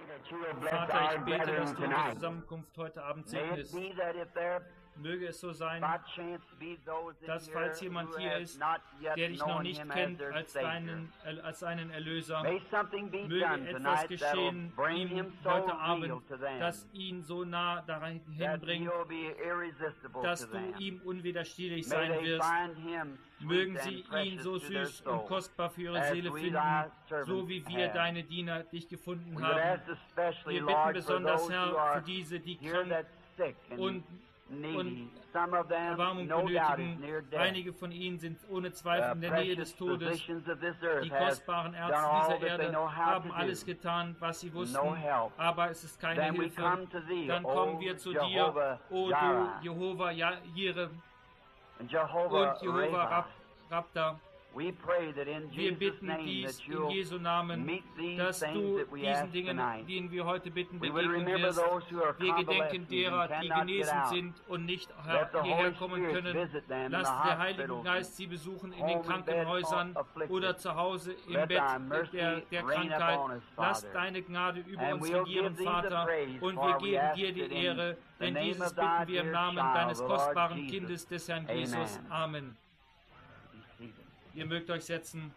Vater, ich bete, dass du unsere Zusammenkunft heute Abend segnest. Möge es so sein, dass falls jemand hier ist, der dich noch nicht kennt als seinen Erlöser, möge etwas geschehen ihm heute Abend, das ihn so nah dahin bringt, dass du ihm unwiderstehlich sein wirst. Mögen sie ihn so süß und kostbar für ihre Seele finden, so wie wir, deine Diener, dich gefunden haben. Wir bitten besonders, Herr, für diese, die krank und Erbarmung benötigen. Einige von ihnen sind ohne Zweifel in der Nähe des Todes. Die kostbaren Ärzte dieser Erde haben alles getan, was sie wussten, aber es ist keine Hilfe. Dann kommen wir zu dir, o du Jehova Jireh und Jehova Rapha. Wir bitten dies in Jesu Namen, dass du diesen Dingen, denen wir heute bitten, begegnen wirst. Wir gedenken derer, die genesen sind und nicht hierher kommen können. Lass der Heilige Geist sie besuchen in den Krankenhäusern oder zu Hause im Bett der Krankheit. Lass deine Gnade über uns regieren, Vater, und wir geben dir die Ehre, denn dieses bitten wir im Namen deines kostbaren Kindes, des Herrn Jesus. Amen. Ihr mögt euch setzen.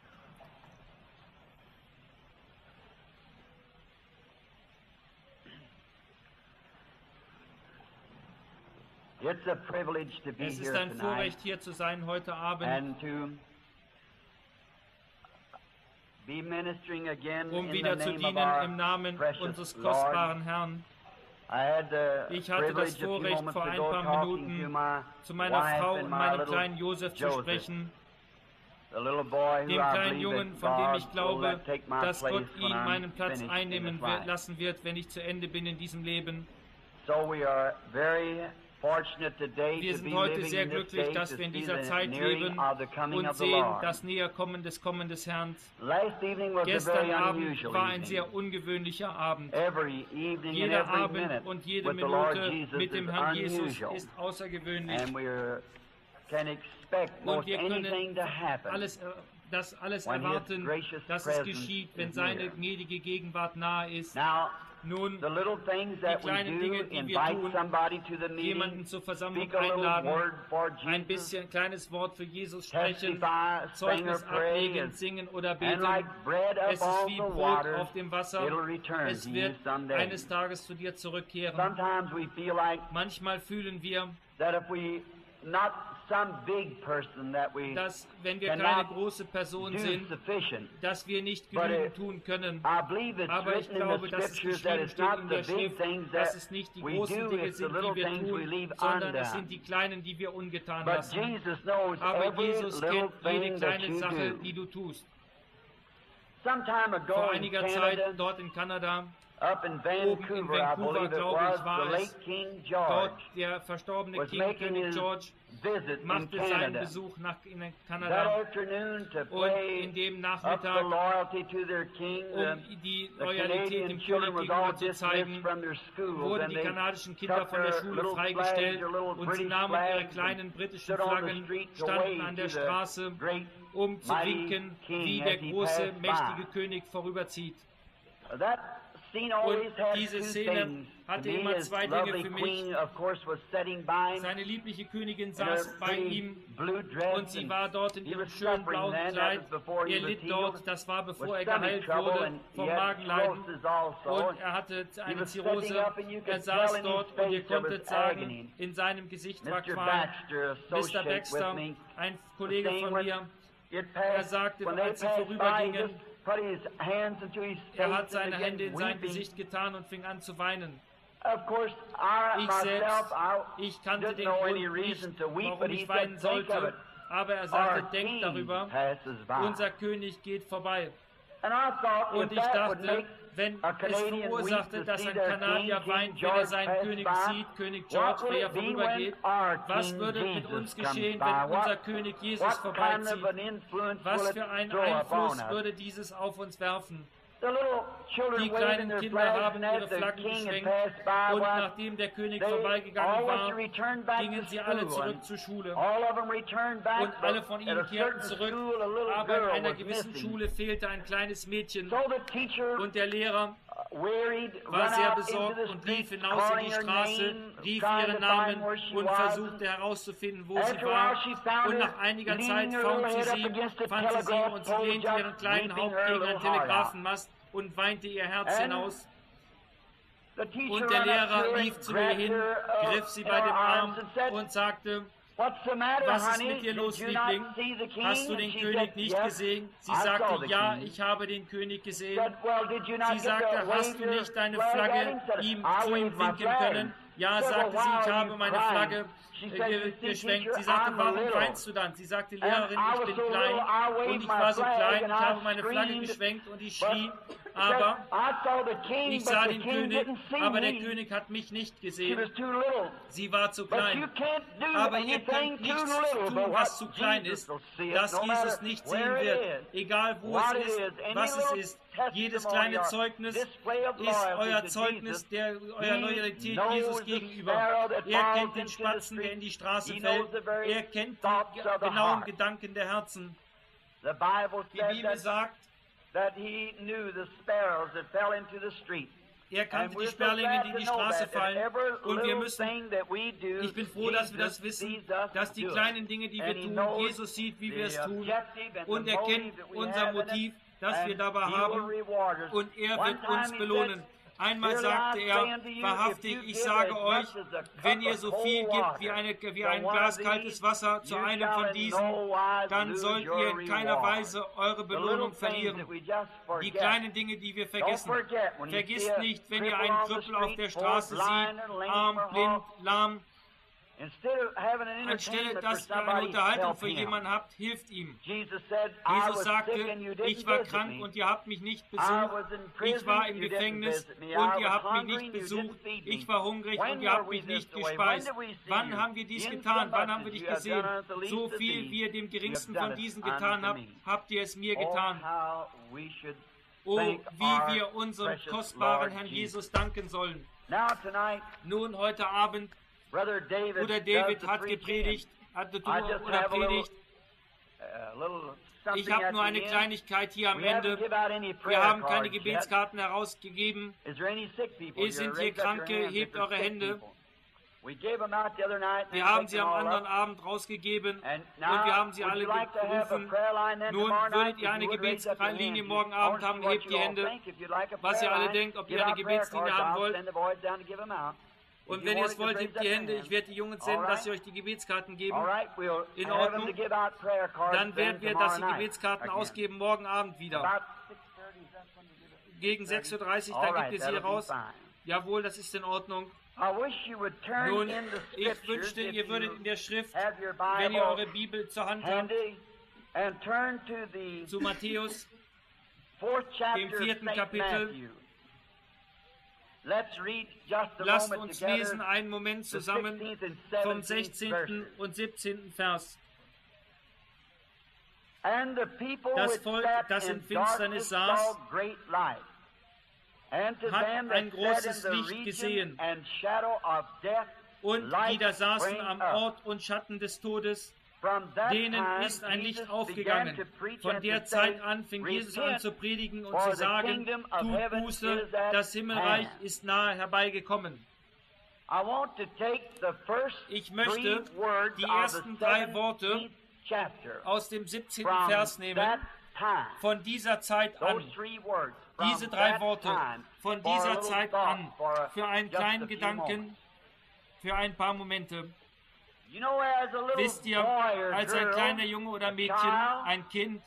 Es ist ein Vorrecht, hier zu sein heute Abend, um wieder zu dienen im Namen unseres kostbaren Herrn. Ich hatte das Vorrecht, vor ein paar Minuten zu meiner Frau und meinem kleinen Josef zu sprechen, dem kleinen Jungen, von dem ich glaube, dass Gott ihn meinen Platz einnehmen lassen wird, wenn ich zu Ende bin in diesem Leben. Wir sind heute sehr glücklich, dass wir in dieser Zeit leben und sehen das Näherkommen des Kommen des Herrn. Gestern Abend war ein sehr ungewöhnlicher Abend. Jeder Abend und jede Minute mit dem Herrn Jesus ist außergewöhnlich. Und wir können alles erwarten, dass es geschieht, wenn seine gnädige Gegenwart nahe ist. Nun, die kleinen Dinge, die wir tun, jemanden zur Versammlung einladen, ein bisschen kleines Wort für Jesus sprechen, Zeugnis ablegen, singen oder beten. Es ist wie Brot auf dem Wasser. Es wird eines Tages zu dir zurückkehren. Manchmal fühlen wir, dass, wenn wir keine große Person sind, dass wir nicht genügend tun können. Aber ich glaube, dass es geschrieben steht in der Schrift, dass es nicht die großen Dinge sind, die wir tun, sondern es sind die kleinen, die wir ungetan lassen. Aber Jesus kennt jede kleine Sache, die du tust. Vor einiger Zeit dort in Kanada, oben in Vancouver, glaube ich, war es, dort der verstorbene König George machte seinen Besuch in Kanada, und in dem Nachmittag, um die Loyalität dem König gegenüber zu zeigen, wurden die kanadischen Kinder von der Schule freigestellt und sie nahmen ihre kleinen britischen Flaggen, standen an der Straße, um zu winken, wie der große, mächtige König vorüberzieht. Und diese Szene hatte immer zwei Dinge für mich. Seine liebliche Königin saß bei ihm und sie war dort in ihrem schönen blauen Kleid. Er litt dort, das war bevor er geheilt wurde vom Magenleiden, und er hatte eine Zirrhose. Er saß dort und ihr konntet sagen, in seinem Gesicht war Qual. Mr. Baxter, ein Kollege von mir, er sagte, als sie vorübergingen, er hat seine Hände in sein Gesicht getan und fing an zu weinen. Ich selbst, ich kannte den Grund nicht, warum ich weinen sollte, aber er sagte, denkt darüber, unser König geht vorbei. Und ich dachte, wenn es verursachte, dass ein Kanadier weint, wenn er seinen König sieht, König George, der ja vorübergeht, was würde mit uns geschehen, wenn unser König Jesus vorbeizieht? Was für einen Einfluss würde dieses auf uns werfen? Die kleinen Kinder haben ihre Flaggen geschwenkt, und nachdem der König vorbeigegangen war, gingen sie alle zurück zur Schule. Und alle von ihnen kehrten zurück, aber in einer gewissen Schule fehlte ein kleines Mädchen. Und der Lehrer war sehr besorgt und lief hinaus in die Straße, rief ihren Namen und versuchte herauszufinden, wo sie war. Und nach einiger Zeit fand sie sie und sie lehnte ihren kleinen Haupt gegen einen Telegrafenmast und weinte ihr Herz hinaus. Und der Lehrer lief zu ihr hin, griff sie bei dem Arm und sagte: Was ist mit dir los, Liebling? Hast du den König nicht gesehen? Sie sagte: Ja, ich habe den König gesehen. Sie sagte: Hast du nicht deine Flagge zu ihm winken können? Ja, sagte sie, ich habe meine Flagge geschwenkt. Sie sagte: Warum weinst du dann? Sie sagte: Lehrerin, ich bin klein und ich war so klein, ich habe meine Flagge geschwenkt und ich schrie, aber ich sah den König, aber der König hat mich nicht gesehen. Sie war zu klein. Aber ihr könnt nichts tun, was zu klein ist, dass Jesus nicht sehen wird. Egal wo es ist, was es ist. Jedes kleine Zeugnis ist euer Zeugnis eurer Loyalität Jesus gegenüber. Er kennt den Spatzen, der in die Straße fällt. Er kennt die genauen Gedanken der Herzen. Die Bibel sagt, er kannte die Sperlinge, die in die Straße fallen. Und wir müssen, ich bin froh, dass wir das wissen, dass die kleinen Dinge, die wir tun, Jesus sieht, wie wir es tun. Und er kennt unser Motiv, das wir dabei haben. Und er wird uns belohnen. Einmal sagte er: Wahrhaftig, ich sage euch, wenn ihr so viel gibt wie ein Glas kaltes Wasser zu einem von diesen, dann sollt ihr in keiner Weise eure Belohnung verlieren. Die kleinen Dinge, die wir vergessen. Vergisst nicht, wenn ihr einen Krüppel auf der Straße seht, arm, blind, lahm, anstelle, dass ihr eine Unterhaltung für jemanden habt, hilft ihm. Jesus sagte: Ich war krank und ihr habt mich nicht besucht. Ich war im Gefängnis und ihr habt mich nicht besucht. Ich war hungrig und ihr habt mich nicht gespeist. Wann haben wir dies getan? Wann haben wir dich gesehen? So viel, wie ihr dem geringsten von diesen getan habt, habt ihr es mir getan. Oh, wie wir unserem kostbaren Herrn Jesus danken sollen. Nun, heute Abend, Bruder David hat gepredigt, predigt. Ich habe nur eine Kleinigkeit hier am Ende. Wir haben keine Gebetskarten herausgegeben. Sind hier Kranke? Hebt eure Hände. Wir haben sie am anderen Abend rausgegeben und wir haben sie alle gerufen. Nun, würdet ihr eine Gebetslinie morgen Abend haben, hebt die Hände. Was ihr alle denkt, ob ihr eine Gebetslinie haben wollt. Und wenn ihr es wollt, hebt die Hände. Ich werde die Jungen senden, dass sie euch die Gebetskarten geben. In Ordnung. Dann werden wir, dass sie Gebetskarten ausgeben, morgen Abend wieder. Gegen 6:30 Uhr, dann gibt ihr sie raus. Jawohl, das ist in Ordnung. Nun, ich wünschte, ihr würdet in der Schrift, wenn ihr eure Bibel zur Hand habt, zu Matthäus, dem 4. Kapitel. Lasst uns lesen einen Moment zusammen vom 16. und 17. Vers. Das Volk, das in Finsternis saß, hat ein großes Licht gesehen. Und die da saßen am Ort und Schatten des Todes, denen ist ein Licht aufgegangen. Von der Zeit an fing Jesus an zu predigen und zu sagen: Tut Buße, das Himmelreich ist nahe herbeigekommen. Ich möchte die ersten 3 Worte aus dem 17. Vers nehmen. Von dieser Zeit an. Diese 3 Worte. Von dieser Zeit an. Für einen kleinen Gedanken, für ein paar Momente. Wisst ihr, als ein kleiner Junge oder Mädchen, ein Kind,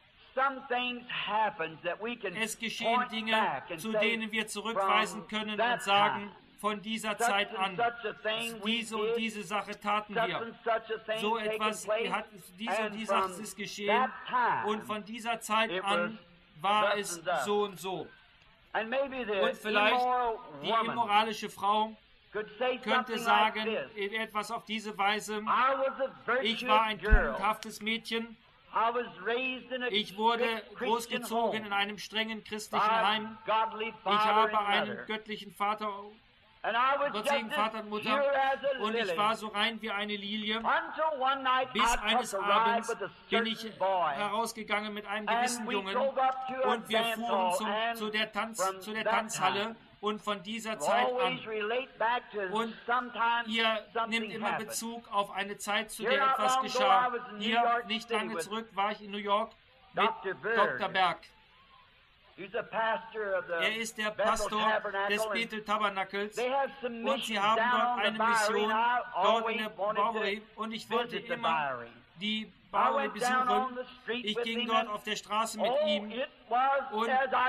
es geschehen Dinge, zu denen wir zurückweisen können und sagen: Von dieser Zeit an, diese und diese Sache taten wir. So etwas hat, diese und diese Sache ist geschehen und von dieser Zeit an war es so und so. Und vielleicht die immoralische Frau könnte sagen, etwas auf diese Weise: Ich war ein tugendhaftes Mädchen. Ich wurde großgezogen in einem strengen christlichen Heim. Ich habe einen göttlichen Vater Gott segne Vater und Mutter. Und ich war so rein wie eine Lilie. Bis eines Abends bin ich herausgegangen mit einem gewissen Jungen und wir fuhren zu der Tanzhalle. Und von dieser Zeit an, und ihr nehmt immer Bezug auf eine Zeit, zu der etwas geschah. Hier, nicht lange zurück, war ich in New York mit Dr. Berg. Er ist der Pastor des Bethel Tabernakels und sie haben dort eine Mission, dort in der Bowery, und ich wollte immer die Bowery besuchen. Ich ging dort auf der Straße mit ihm und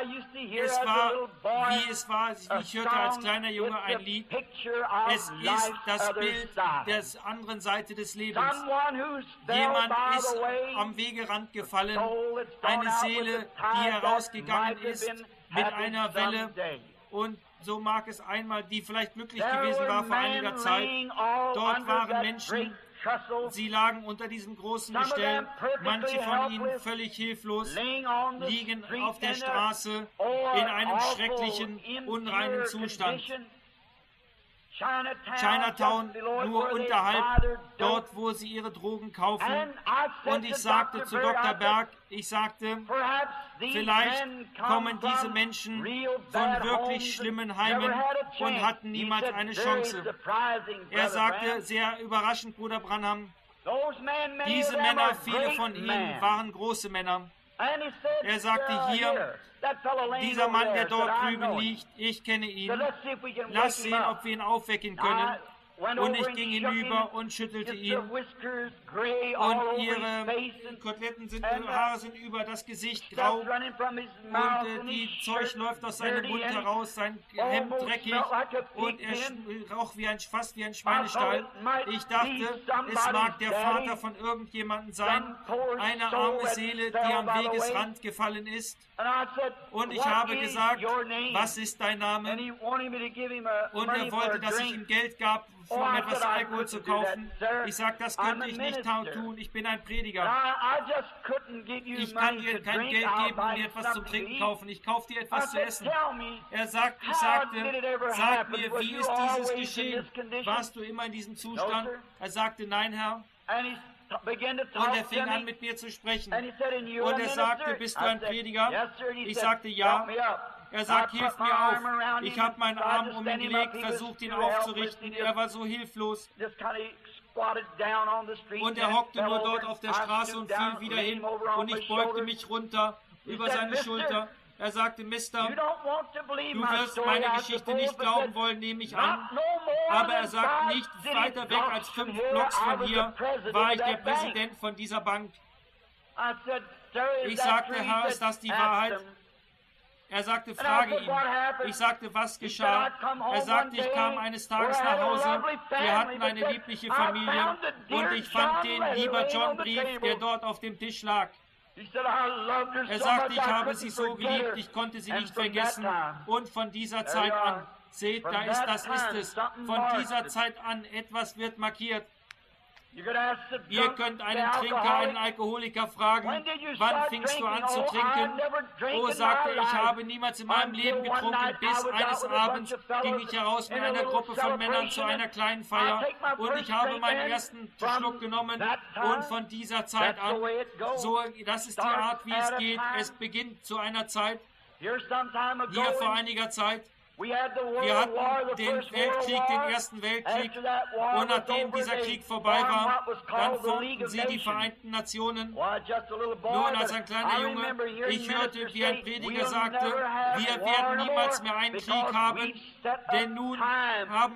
es war, ich hörte als kleiner Junge ein Lied. Es ist das Bild der anderen Seite des Lebens. Jemand ist am Wegerand gefallen, eine Seele, die herausgegangen ist mit einer Welle, und so mag es einmal, die vielleicht glücklich gewesen war vor einiger Zeit. Dort waren Menschen, sie lagen unter diesem großen Gestell, manche von ihnen völlig hilflos, liegen auf der Straße in einem schrecklichen, unreinen Zustand. Chinatown nur unterhalb, dort wo sie ihre Drogen kaufen. Und ich sagte zu Dr. Berg, vielleicht kommen diese Menschen von wirklich schlimmen Heimen und hatten niemals eine Chance. Er sagte, sehr überraschend, Bruder Branham, diese Männer, viele von ihnen waren große Männer. Er sagte hier, dieser Mann, der dort drüben liegt, ich kenne ihn. Lass sehen, ob wir ihn aufwecken können. Und ich ging hinüber und schüttelte ihn. Und ihre Koteletten Haare sind über das Gesicht grau. Und die Zeug läuft aus seinem Mund heraus, sein Hemd dreckig. Und er roch fast wie ein Schweinestall. Ich dachte, es mag der Vater von irgendjemandem sein. Eine arme Seele, die am Wegesrand gefallen ist. Und ich habe gesagt, was ist dein Name? Und er wollte, dass ich ihm Geld gab, um etwas Alkohol zu kaufen. Ich sagte, das könnte ich nicht tun, ich bin ein Prediger. Ich kann dir kein Geld geben und dir etwas zum Trinken kaufen. Ich kaufe dir etwas zu essen. Ich sagte, sag mir, wie ist dieses geschehen? Warst du immer in diesem Zustand? Er sagte, nein, Herr. Und er fing an, mit mir zu sprechen. Und er sagte, bist du ein Prediger? Ich sagte, ja. Er sagt, hilf mir auf. Ich habe meinen Arm um ihn gelegt, versucht ihn aufzurichten. Er war so hilflos. Und er hockte nur dort auf der Straße und fiel wieder hin. Und ich beugte mich runter über seine Schulter. Er sagte, Mister, du wirst meine Geschichte nicht glauben wollen, nehme ich an. Aber er sagt, nicht weiter weg als 5 Blocks von hier war ich der Präsident von dieser Bank. Ich sagte, Herr, ist das die Wahrheit? Er sagte, frage ihn. Ich sagte, was geschah? Er sagte, ich kam eines Tages nach Hause, wir hatten eine liebliche Familie und ich fand den Lieber John Brief, der dort auf dem Tisch lag. Er sagte, ich habe sie so geliebt, ich konnte sie nicht vergessen. Und von dieser Zeit an, seht, das ist es. Von dieser Zeit an, etwas wird markiert. Ihr könnt einen Trinker, einen Alkoholiker fragen, wann fingst du an zu trinken? Oh, sagte er, ich habe niemals in meinem Leben getrunken, bis eines Abends ging ich heraus mit einer Gruppe von Männern zu einer kleinen Feier und ich habe meinen ersten Schluck genommen und von dieser Zeit an, so, das ist die Art, wie es geht. Es beginnt zu einer Zeit, hier vor einiger Zeit. Wir hatten den Weltkrieg, den Ersten Weltkrieg, und nachdem dieser Krieg vorbei war, dann formten sie die Vereinten Nationen. Nun, als ein kleiner Junge, ich hörte, wie ein Prediger sagte, wir werden niemals mehr einen Krieg haben, denn nun haben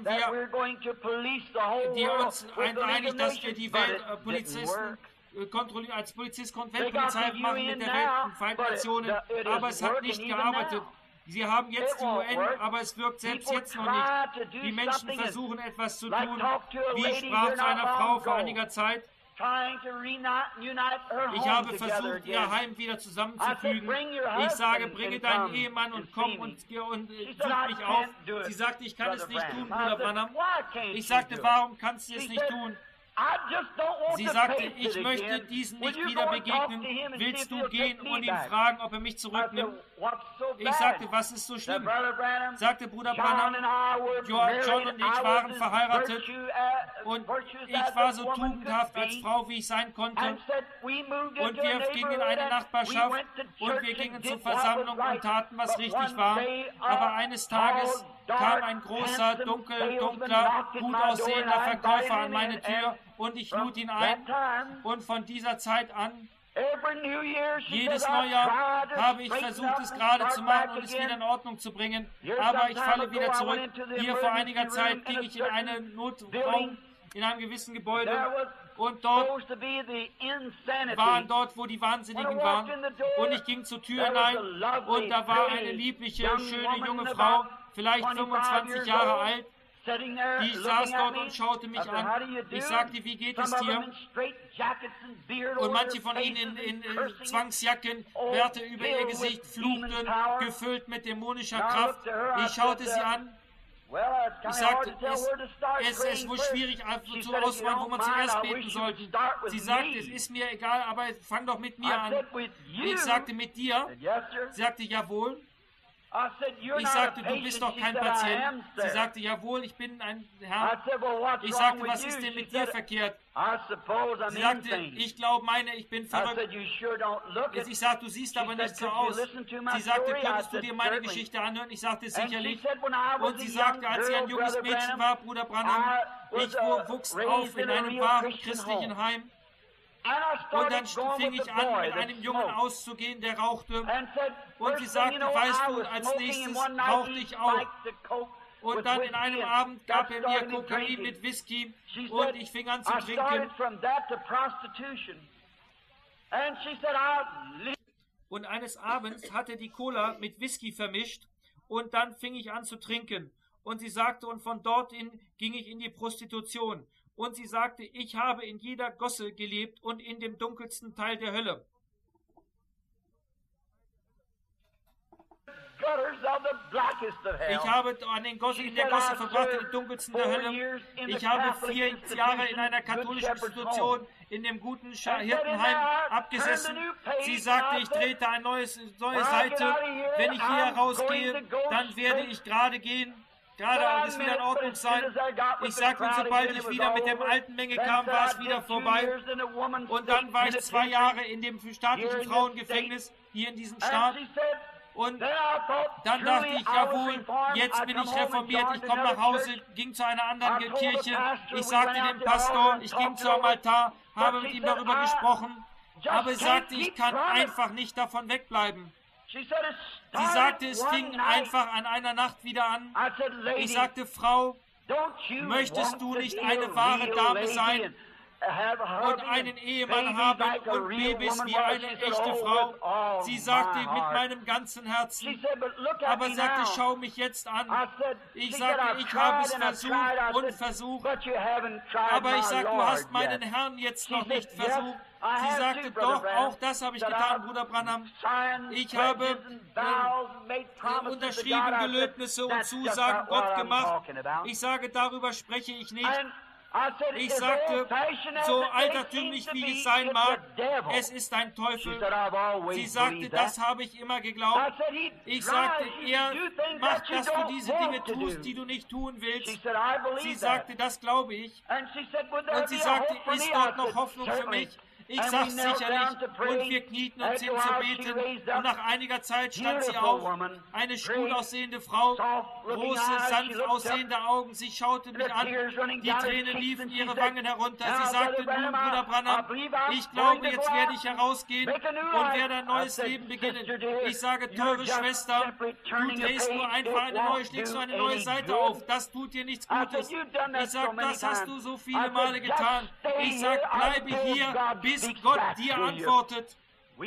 wir uns geeinigt, dass wir die Weltpolizisten als Weltpolizei machen mit der Vereinten Nationen, aber es hat nicht gearbeitet. Sie haben jetzt die UN, aber es wirkt selbst jetzt noch nicht. Die Menschen versuchen etwas zu tun. Wie ich sprach zu einer Frau vor einiger Zeit. Ich habe versucht, ihr Heim wieder zusammenzufügen. Ich sage, bringe deinen Ehemann und komm und such mich auf. Sie sagte, ich kann es nicht tun, Bruder Branham. Ich sagte, warum kannst du es nicht tun? Sie sagte, ich möchte diesen nicht wieder begegnen. Willst du gehen und ihn fragen, ob er mich zurücknimmt? Ich sagte, was ist so schlimm? Sagte Bruder Branham, John und ich waren verheiratet und ich war so tugendhaft als Frau, wie ich sein konnte. Und wir gingen in eine Nachbarschaft und wir gingen zur Versammlung und taten, was richtig war. Aber eines Tages kam ein großer, dunkler, gut aussehender Verkäufer an meine Tür und ich lud ihn ein. Und von dieser Zeit an, jedes Neujahr habe ich versucht, es gerade zu machen und es wieder in Ordnung zu bringen. Aber ich falle wieder zurück. Hier vor einiger Zeit ging ich in einen Notraum in einem gewissen Gebäude. Und dort waren wo die Wahnsinnigen waren. Und ich ging zur Tür hinein und da war eine liebliche, schöne junge Frau, vielleicht 25 Jahre alt. Die saß dort und schaute mich an. Ich sagte, wie geht es dir? Und manche von ihnen in Zwangsjacken, Bärte über ihr Gesicht, fluchten, gefüllt mit dämonischer Kraft. Ich schaute sie an. Ich sagte, es ist wohl schwierig zu auswählen, wo man zuerst beten sollte. Sie sagte, es ist mir egal, aber fang doch mit mir an. Ich sagte, mit dir? Sie sagte, jawohl. Ich sagte, du bist doch kein Patient. Sie sagte, jawohl, ich bin ein Herr. Ich sagte, was ist denn mit dir verkehrt? Sie sagte, ich glaube, ich bin verrückt. Ich sagte, du siehst aber nicht so aus. Sie sagte, könntest du dir meine Geschichte anhören? Ich sagte, sicherlich. Und sie sagte, als sie ein junges Mädchen war, Bruder Branham, ich wuchs auf in einem wahren christlichen Heim. Und dann fing ich an, mit einem Jungen auszugehen, der rauchte. Und sie sagte, weißt du, als nächstes rauchte ich auch. Und dann in einem Abend gab er mir Kokain mit Whisky und ich fing an zu trinken. Und eines Abends hatte die Cola mit Whisky vermischt und dann fing ich an zu trinken. Und sie sagte, und von dorthin ging ich in die Prostitution. Und sie sagte, ich habe in jeder Gosse gelebt und in dem dunkelsten Teil der Hölle. Ich habe in der Gosse verbracht, in dem dunkelsten der Hölle. Ich habe 4 Jahre in einer katholischen Institution in dem guten Hirtenheim abgesessen. Sie sagte, ich trete eine neue Seite. Wenn ich hier rausgehe, dann werde ich gerade gehen. Gerade alles wieder in Ordnung sein. Ich sagte, und sobald ich wieder mit der alten Menge kam, war es wieder vorbei. Und dann war ich 2 Jahre in dem staatlichen Frauengefängnis hier in diesem Staat. Und dann dachte ich, jawohl, jetzt bin ich reformiert, ich komme nach Hause, ging zu einer anderen Kirche. Ich sagte dem Pastor, ich ging zum Altar, habe mit ihm darüber gesprochen. Aber er sagte, ich kann einfach nicht davon wegbleiben. Sie sagte, es fing einfach an einer Nacht wieder an. Ich sagte, Frau, möchtest du nicht eine wahre Dame sein und einen Ehemann haben und Babys wie eine echte Frau? Sie sagte, mit meinem ganzen Herzen. Aber sagte, schau mich jetzt an. Ich sagte, ich habe es versucht und versucht. Aber ich sagte, du hast meinen Herrn jetzt noch nicht versucht. Sie sagte, doch, auch das habe ich getan, Bruder Branham. Ich habe unterschrieben Gelöbnisse und Zusagen Gott gemacht. Ich sage, darüber spreche ich nicht. Ich sagte, so altertümlich wie es sein mag, es ist ein Teufel. Sie sagte, das habe ich immer geglaubt. Ich sagte, er macht, dass du diese Dinge tust, die du nicht tun willst. Sie sagte, das glaube ich. Und sie sagte, ist dort noch Hoffnung für mich? Ich sag's sicherlich, und wir knieten uns hin zu beten, und nach einiger Zeit stand sie auf, eine gut aussehende Frau, große, sanft aussehende Augen, sie schaute mich an, die Tränen liefen ihre Wangen herunter, sie sagte, nun, Bruder Branham, ich glaube, jetzt werde ich herausgehen und werde ein neues Leben beginnen. Ich sage, teure Schwester, du drehst nur einfach schlägst nur eine neue Seite auf, das tut dir nichts Gutes. Ich sage, das hast du so viele Male getan. Ich sage, bleibe hier, bis Gott dir antwortet.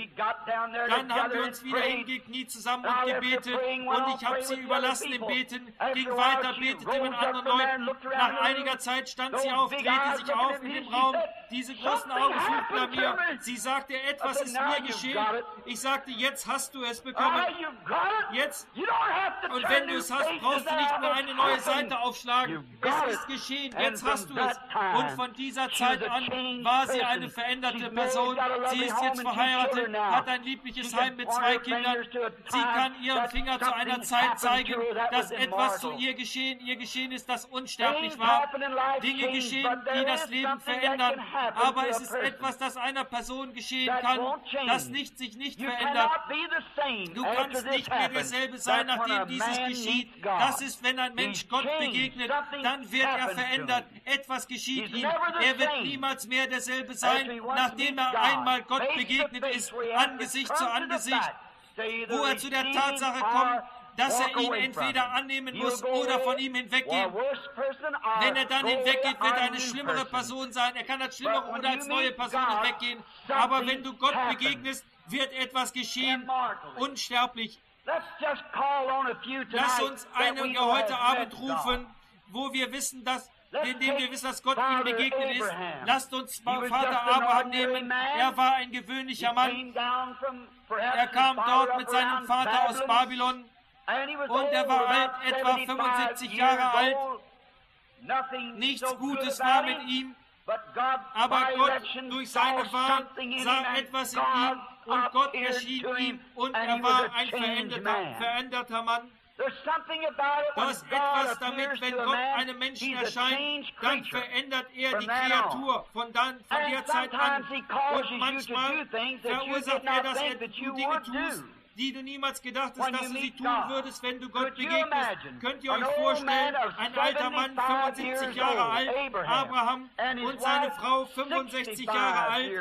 Dann haben wir uns wieder hingekniet zusammen und gebetet und ich habe sie überlassen im Beten, ging weiter, betete mit anderen Leuten. Nach einiger Zeit stand sie auf, drehte sich auf in dem Raum, diese großen Augen suchten nach mir. Sie sagte, etwas ist mir geschehen. Ich sagte, jetzt hast du es bekommen. Jetzt. Und wenn du es hast, brauchst du nicht mehr eine neue Seite aufschlagen. Es ist geschehen, jetzt hast du es. Und von dieser Zeit an war sie eine veränderte Person. Sie ist jetzt verheiratet, hat ein liebliches Heim mit 2 Kindern. Sie kann ihren Finger zu einer Zeit zeigen, dass etwas zu ihr geschehen ist, das unsterblich war. Dinge geschehen, die das Leben verändern. Aber es ist etwas, das einer Person geschehen kann, das sich nicht verändert. Du kannst nicht mehr derselbe sein, nachdem dieses geschieht. Das ist, wenn ein Mensch Gott begegnet, dann wird er verändert. Etwas geschieht ihm. Er wird niemals mehr derselbe sein, nachdem er einmal Gott begegnet ist, Angesicht zu Angesicht, wo er zu der Tatsache kommt, dass er ihn entweder annehmen muss oder von ihm hinweggehen. Wenn er dann hinweggeht, wird er eine schlimmere Person sein. Er kann als schlimmere oder als neue Person hinweggehen. Aber wenn du Gott begegnest, wird etwas geschehen, unsterblich. Lass uns einige heute Abend rufen, wo wir wissen, indem wir wissen, dass Gott ihm begegnet ist. Lasst uns Vater Abraham nehmen. Er war ein gewöhnlicher Mann. Er kam dort mit seinem Vater aus Babylon. Und er war alt, etwa 75 Jahre alt. Nichts Gutes war mit ihm. Aber Gott durch seine Wahl sah etwas in ihm und Gott erschien ihm und er war ein veränderter Mann. Da ist etwas damit, wenn Gott einem Menschen erscheint, dann verändert er die Kreatur von der Zeit an. Und manchmal verursacht er, dass du Dinge tust, die du niemals gedacht hast, dass du sie tun würdest, wenn du Gott begegnest. Könnt ihr euch vorstellen, ein alter Mann, 75 Jahre alt, Abraham, und seine Frau, 65 Jahre alt.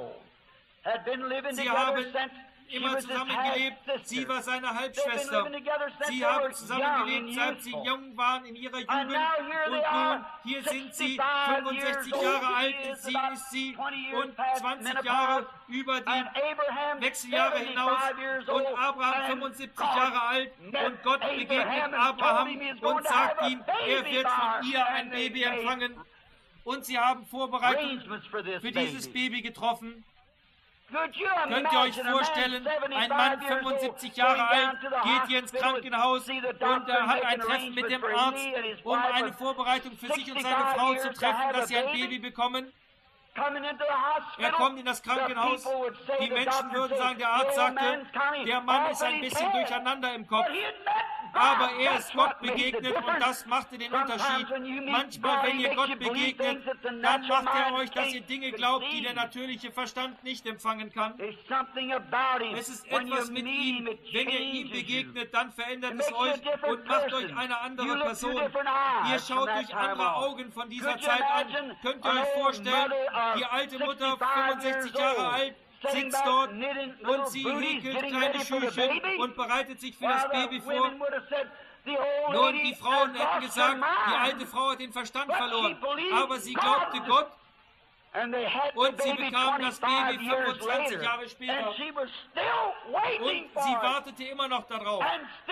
Sie haben immer zusammengelebt. Sie war seine Halbschwester. Sie haben zusammengelebt, seit sie jung waren in ihrer Jugend. Und nun, hier sind sie, 65 Jahre alt, sie ist sie, und 20 Jahre über die Wechseljahre hinaus. Und Abraham 75 Jahre alt. Und Gott begegnet Abraham und sagt ihm, er wird von ihr ein Baby empfangen. Und sie haben Vorbereitungen für dieses Baby getroffen. Könnt ihr euch vorstellen, ein Mann, 75 Jahre alt, geht hier ins Krankenhaus und hat ein Treffen mit dem Arzt, um eine Vorbereitung für sich und seine Frau zu treffen, dass sie ein Baby bekommen. Er kommt in das Krankenhaus. Die Menschen würden sagen, der Arzt sagte, der Mann ist ein bisschen durcheinander im Kopf. Aber er ist Gott begegnet und das machte den Unterschied. Manchmal, wenn ihr Gott begegnet, dann macht er euch, dass ihr Dinge glaubt, die der natürliche Verstand nicht empfangen kann. Es ist etwas mit ihm. Wenn ihr ihm begegnet, dann verändert es euch und macht euch eine andere Person. Ihr schaut durch andere Augen von dieser Zeit an. Könnt ihr euch vorstellen, die alte Mutter, 65 Jahre alt, sitzt dort und sie häkelt kleine Schüchen und bereitet sich für das Baby vor. Nun, die Frauen hätten gesagt, die alte Frau hat den Verstand verloren, aber sie glaubte Gott und sie bekam das Baby 25 Jahre später und sie wartete immer noch darauf.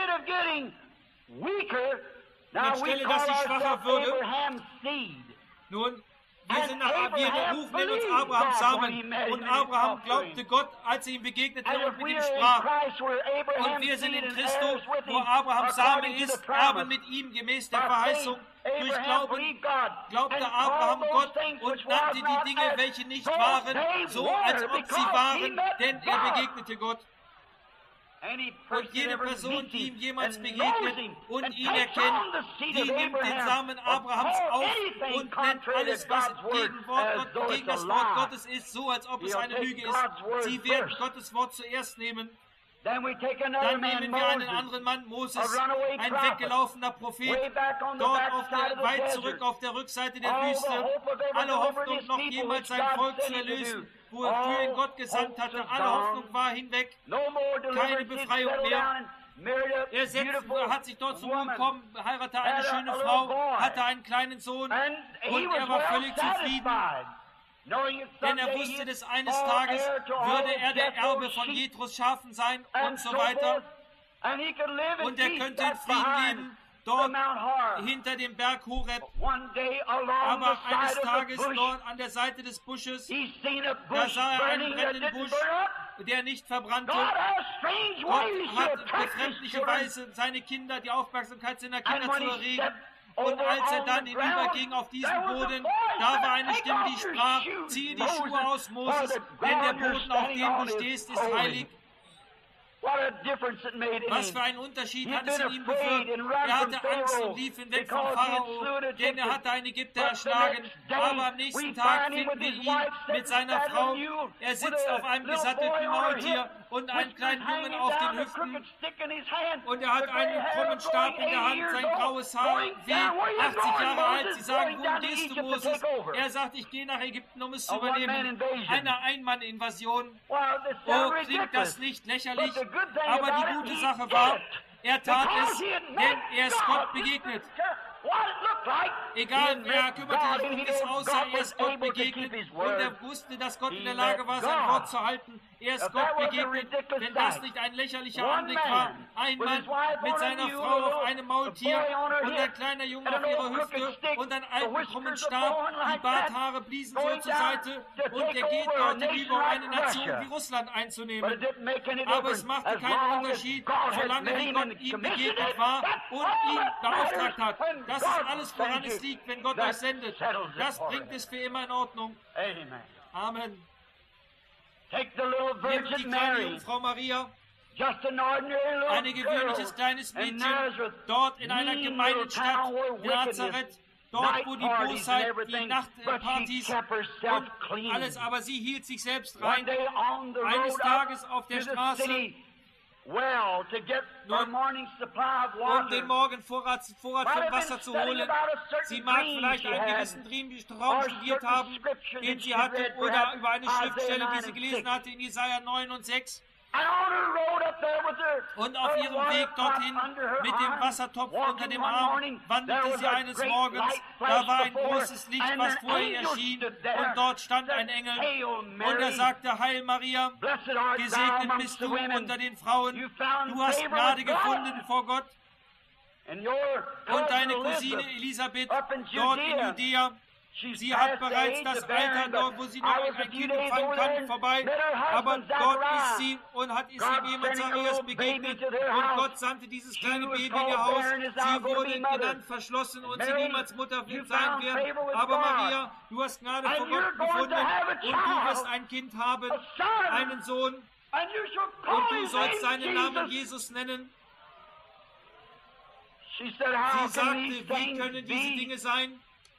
Anstelle, dass sie schwacher würde, nun, wir rufen in uns Abrahams Samen und Abraham glaubte Gott, als er ihm begegnete und mit ihm sprach. Und wir sind in Christus, wo Abrahams Same ist, Erben mit ihm gemäß der Verheißung. Durch Glauben glaubte Abraham Gott und nannte die Dinge, welche nicht waren, so als ob sie waren, denn er begegnete Gott. Und jede Person, die ihm jemals begegnet und ihn erkennt, die nimmt den Samen Abrahams auf und nennt alles, was gegen das Wort Gottes ist, so als ob es eine Lüge ist. Sie werden Gottes Wort zuerst nehmen. Dann nehmen wir einen anderen Mann, Moses, ein weggelaufener Prophet, dort weit zurück auf der Rückseite der Wüste, alle Hoffnung, noch jemals sein Volk zu erlösen, wofür ihn Gott gesandt hatte. Alle Hoffnung war hinweg, keine Befreiung mehr. Er hat sich dort zur Ruhe gekommen, heiratete eine schöne Frau, hatte einen kleinen Sohn und er war völlig zufrieden. Denn er wusste, dass eines Tages würde er der Erbe von Jethros Schafen sein und so weiter. Und er könnte in Frieden leben, dort hinter dem Berg Horeb. Aber eines Tages dort an der Seite des Busches, da sah er einen brennenden Busch, der nicht verbrannte. Gott hat befremdlicherweise seine Kinder, die Aufmerksamkeit seiner Kinder zu erregen. Und als er dann hinüberging auf diesen Boden, da war eine Stimme, die sprach, ziehe die Schuhe aus, Moses, denn der Boden, auf dem du stehst, ist heilig. Was für einen Unterschied hat es in ihm bewirkt. Er hatte Angst und lief hinweg vom Pharao, denn er hatte einen Ägypter erschlagen. Aber am nächsten Tag finden wir ihn mit seiner Frau. Er sitzt auf einem gesattelten Maultier und einen kleinen Jungen auf den Hüften. Und er hat einen krummen Stab in der Hand, sein graues Haar wie 80 Jahre alt. Sie sagen, wohin gehst du, Moses? Er sagt, ich gehe nach Ägypten, um es zu übernehmen. Eine Einmann-Invasion. Oh, klingt das nicht lächerlich? Aber die gute Sache war, er tat es, denn er ist Gott begegnet. Egal, wer kümmerte sich um es aussah, er ist Gott begegnet und er wusste, dass Gott in der Lage war, sein Wort zu halten. Er ist Gott begegnet, wenn das nicht ein lächerlicher Anblick war. Ein Mann mit seiner Frau auf einem Maultier und ein kleiner Junge auf ihrer Hüfte und einen alten krummen Stab. Die Barthaare bliesen so zur Seite und er geht dort hinüber, um eine Nation wie Russland einzunehmen. Aber es machte keinen Unterschied, solange wie Gott ihm begegnet war und ihn beauftragt hat. Das ist alles, woran es liegt, wenn Gott euch sendet. Das bringt es für immer in Ordnung. Amen. Nehmt die kleine Jungfrau Maria, ein gewöhnliches kleines Mädchen, dort in einer gemeinen Stadt, Nazareth, dort wo die Bosheit, die Nachtpartys und alles, aber sie hielt sich selbst rein. Eines Tages auf der Straße, um den Morgenvorrat von Wasser zu holen. Sie mag vielleicht einen gewissen Traum studiert haben, den sie hatte, oder über eine Schriftstelle, die sie gelesen hatte in Jesaja 9 und 6. Und auf ihrem Weg dorthin mit dem Wassertopf unter dem Arm wandelte sie eines Morgens. Da war ein großes Licht, was vor ihr erschien, und dort stand ein Engel. Und er sagte, Heil Maria, gesegnet bist du unter den Frauen. Du hast Gnade gefunden vor Gott. Und deine Cousine Elisabeth dort in Judäa, sie hat bereits das Alter dort, wo sie noch ein Kind empfangen kann, vorbei. Aber dort ist sie und hat es dem Ehemann Zacharias begegnet. Und Gott sandte dieses kleine Baby in ihr Haus. Sie wurde genannt, verschlossen und sie niemals Mutter sein wird. Aber Maria, du hast Gnade vor Gott gefunden und du wirst ein Kind haben, einen Sohn. Und du sollst seinen Namen Jesus nennen. Sie sagte, wie können diese Dinge sein?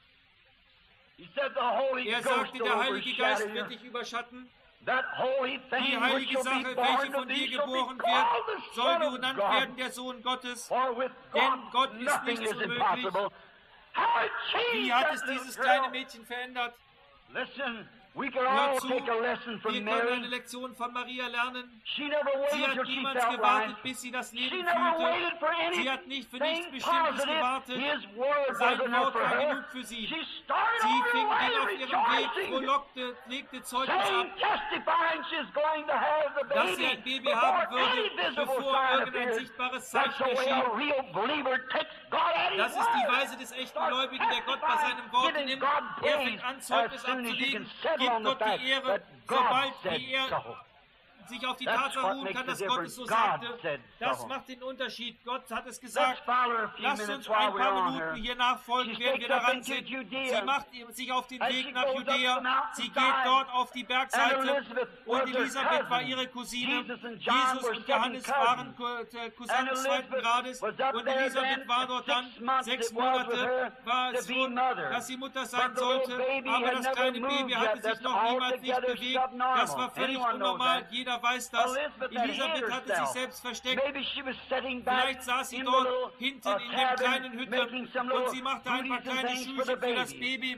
Er sagte, der Heilige Geist wird dich überschatten. Die heilige Sache, welche von dir geboren wird, soll genannt werden der Sohn Gottes, denn Gott ist nichts unmöglich. Wie hat es dieses kleine Mädchen verändert? Hör zu, wir können eine Lektion von Maria lernen. Sie hat niemals gewartet, bis sie das Leben fühlte. Sie hat nicht für nichts Bestimmtes gewartet. Sein Wort war genug für sie. Sie ging auf ihrem Weg, frohlockte, legte Zeugnis ab, dass sie ein Baby haben würde, bevor irgendein sichtbares Zeichen erschien. Das ist die Weise des echten Gläubigen, der Gott bei seinem Wort nimmt. Er fängt an, Zeugnis abzulegen, gibt Gott die Ehre, sobald wie er sich auf die Tatsache ruhen kann, dass Gott es so sagte. Das macht den Unterschied. Gott hat es gesagt. Lasst uns ein paar Minuten hier nachfolgen, während wir daran sind. Sie macht sich auf den Weg nach Judäa. Sie geht dort auf die Bergseite. Und Elisabeth war ihre Cousine. Jesus und Johannes waren Cousins zweiten Grades. Und Elisabeth war dort dann 6 Monate, war es schon, dass sie Mutter sein sollte. Aber das kleine Baby hatte sich noch niemals nicht bewegt. Das war völlig unnormal. Jeder weiß das. Elisabeth hatte sich selbst versteckt. Vielleicht saß sie dort hinten in dem kleinen Hütte und sie machte ein paar kleine Schüchen für das Baby.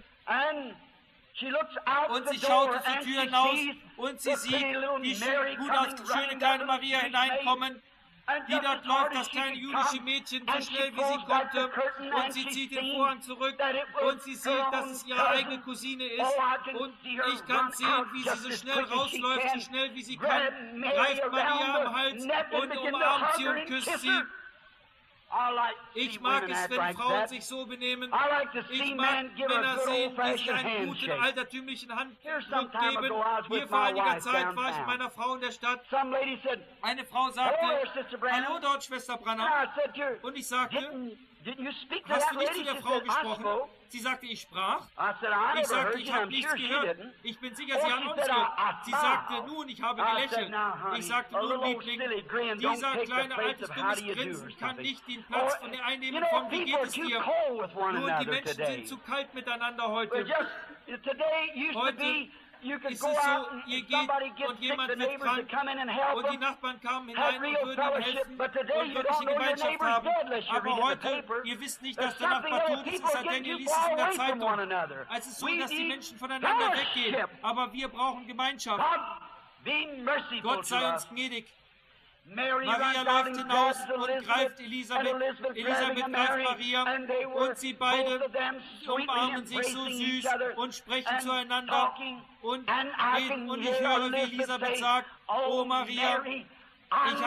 Und sie schaute zur Tür hinaus und sie sieht die gut schöne kleine Maria hineinkommen. Wie dort läuft das kleine jüdische Mädchen so schnell wie sie konnte und sie zieht den Vorhang zurück und sie sieht, dass es ihre eigene Cousine ist und ich kann sehen, wie sie so schnell rausläuft, so schnell wie sie kann, greift Maria am Hals und umarmt sie und küsst sie. Ich mag es, wenn Frauen sich so benehmen. Ich mag Männer sehen, die sich einen guten altertümlichen Handdruck geben. Hier vor einiger Zeit war ich mit meiner Frau in der Stadt. Eine Frau sagte, hallo dort, Schwester Branham. Und ich sagte, hast du nicht zu der Frau gesprochen? Sie sagte, ich sprach. Ich sagte, ich habe nichts gehört. Ich bin sicher, sie haben uns gehört. Sie sagte, nun, ich habe gelächelt. Ich sagte, nun, Liebling, dieser kleine, altes, dummes Grinsen kann nicht den Platz von der einnehmen von, wie geht es dir? Nur die Menschen sind zu kalt miteinander heute. Heute ist es so, ihr geht und jemand wird krank und die Nachbarn kamen hinein und würden ihm helfen und wirkliche Gemeinschaft haben. Aber heute, ihr wisst nicht, dass der Nachbar tot ist, denn ihr liest es in der Zeitung. Es ist so, dass die Menschen voneinander weggehen. Aber wir brauchen Gemeinschaft. Gott sei uns gnädig. Maria läuft hinaus und greift Elisabeth. Elisabeth greift Maria und sie beide umarmen sich so süß und sprechen zueinander und reden. Und ich höre, wie Elisabeth sagt, oh Maria, ich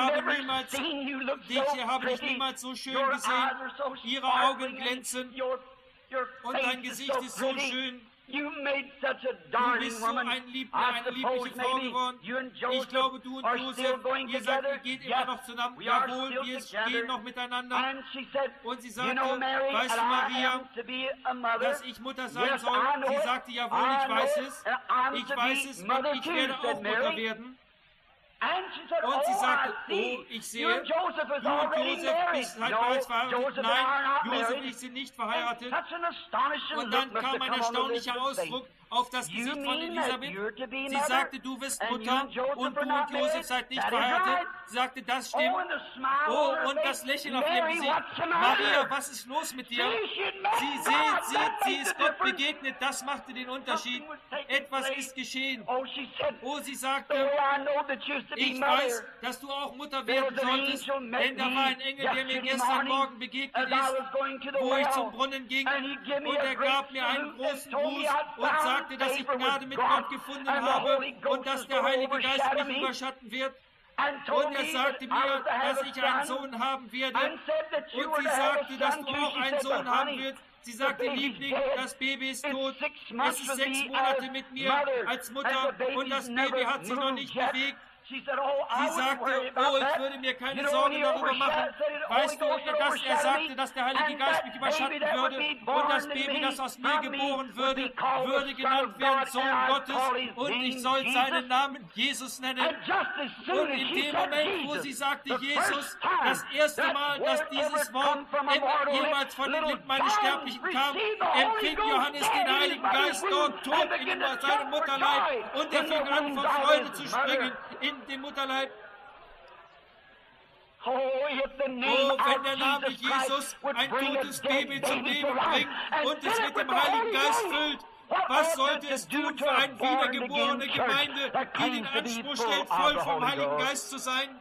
habe dich niemals so schön gesehen. Ihre Augen glänzen und dein Gesicht ist so schön. Du bist so eine liebliche Frau geworden. Ich glaube, du und Josef, ihr geht immer noch zusammen. Jawohl, wir gehen noch miteinander. Und sie sagte, weißt du, Maria, dass ich Mutter sein soll? Sie sagte, jawohl, ich weiß es. Ich weiß es und ich werde auch Mutter werden. Und sie sagte, oh, ich sehe, du und Josef bist bereits verheiratet. Nein, Josef und ich sind nicht verheiratet. Und dann kam ein erstaunlicher Ausdruck auf das Gesicht von Elisabeth. Sie sagte, du bist Mutter und du und Josef seid nicht verheiratet. Sie sagte, das stimmt. Oh, und das Lächeln auf ihrem Gesicht. Maria, was ist los mit dir? Sie ist Gott begegnet. Das machte den Unterschied. Etwas ist geschehen. Oh, sie sagte, ich weiß, dass du auch Mutter werden solltest, denn da war ein Engel, der mir gestern Morgen begegnet ist, wo ich zum Brunnen ging, und er gab mir einen großen Gruß und sagte, dass ich Gnade mit Gott gefunden habe und dass der Heilige Geist mich überschatten wird. Und er sagte mir, dass ich einen Sohn haben werde. Und sie sagte, dass du auch einen Sohn haben wirst. Sie sagte, Liebling, das Baby ist tot. Es ist 6 Monate mit mir als Mutter und das Baby hat sich noch nicht bewegt. Sie sagte, oh, ich würde mir keine Sorgen darüber machen. Weißt du, dass er sagte, dass der Heilige Geist mich überschatten würde und das Baby, das aus mir geboren würde, würde genannt werden Sohn Gottes und ich soll seinen Namen Jesus nennen. Und in dem Moment, wo sie sagte Jesus, das erste Mal, dass dieses Wort jemals von den Lippen meines Sterblichen kam, empfing Johannes den Heiligen Geist dort tot in seinem Mutterleib und er fing an, vor Freude zu springen in dem Mutterleib. Oh, wenn der Name Jesus ein totes Baby zum Leben bringt und es mit dem Heiligen Geist füllt, was sollte es tun für eine wiedergeborene Gemeinde, die den Anspruch stellt, voll vom Heiligen Geist zu sein?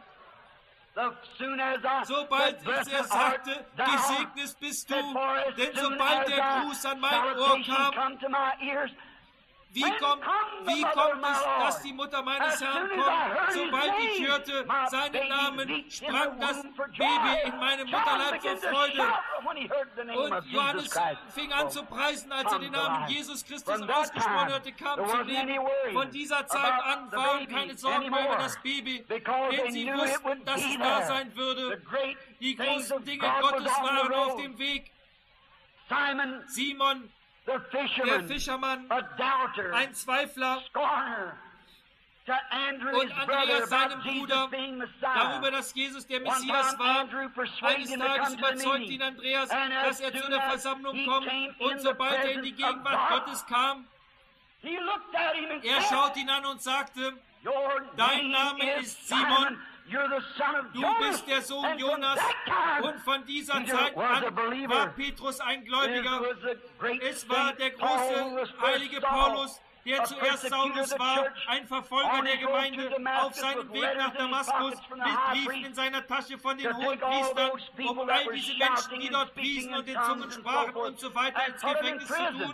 Sobald er sagte, gesegnet bist du, denn sobald der Gruß an mein Ohr kam, wie kommt es, dass die Mutter meines Herrn kommt? Sobald ich hörte seinen Namen, sprang das Baby in meinem Mutterleib vor Freude. Und Johannes fing an zu preisen, als er den Namen Jesus Christus ausgesprochen hörte, kam zum Leben. Von dieser Zeit an waren keine Sorgen mehr über das Baby, denn sie wussten, dass es da sein würde. Die großen Dinge Gottes waren auf dem Weg. Simon, der Fischermann, ein Zweifler, und Andreas, seinem Bruder, darüber, dass Jesus der Messias war. Eines Tages überzeugte ihn Andreas, dass er zu der Versammlung kommt, und sobald er in die Gegenwart Gottes kam, er schaute ihn an und sagte, dein Name ist Simon, du bist der Sohn Jonas. Und von dieser Zeit an war Petrus ein Gläubiger. Es war der große heilige Paulus, der zuerst Saulus war, ein Verfolger der Gemeinde, auf seinem Weg nach Damaskus, mit Briefen in seiner Tasche von den Hohenpriestern, um all diese Menschen, die dort priesen und in Zungen sprachen und so weiter, ins Gefängnis zu tun.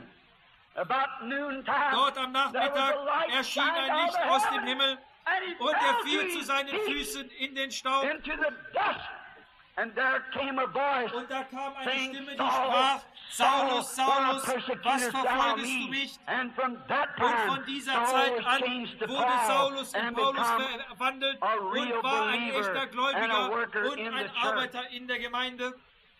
Dort am Nachmittag erschien ein Licht aus dem Himmel und er fiel zu seinen Füßen in den Staub. Und da kam eine Stimme, die sprach: Saulus, Saulus, was verfolgest du mich? Und von dieser Zeit an wurde Saulus in Paulus verwandelt und war ein echter Gläubiger und ein Arbeiter in der Gemeinde.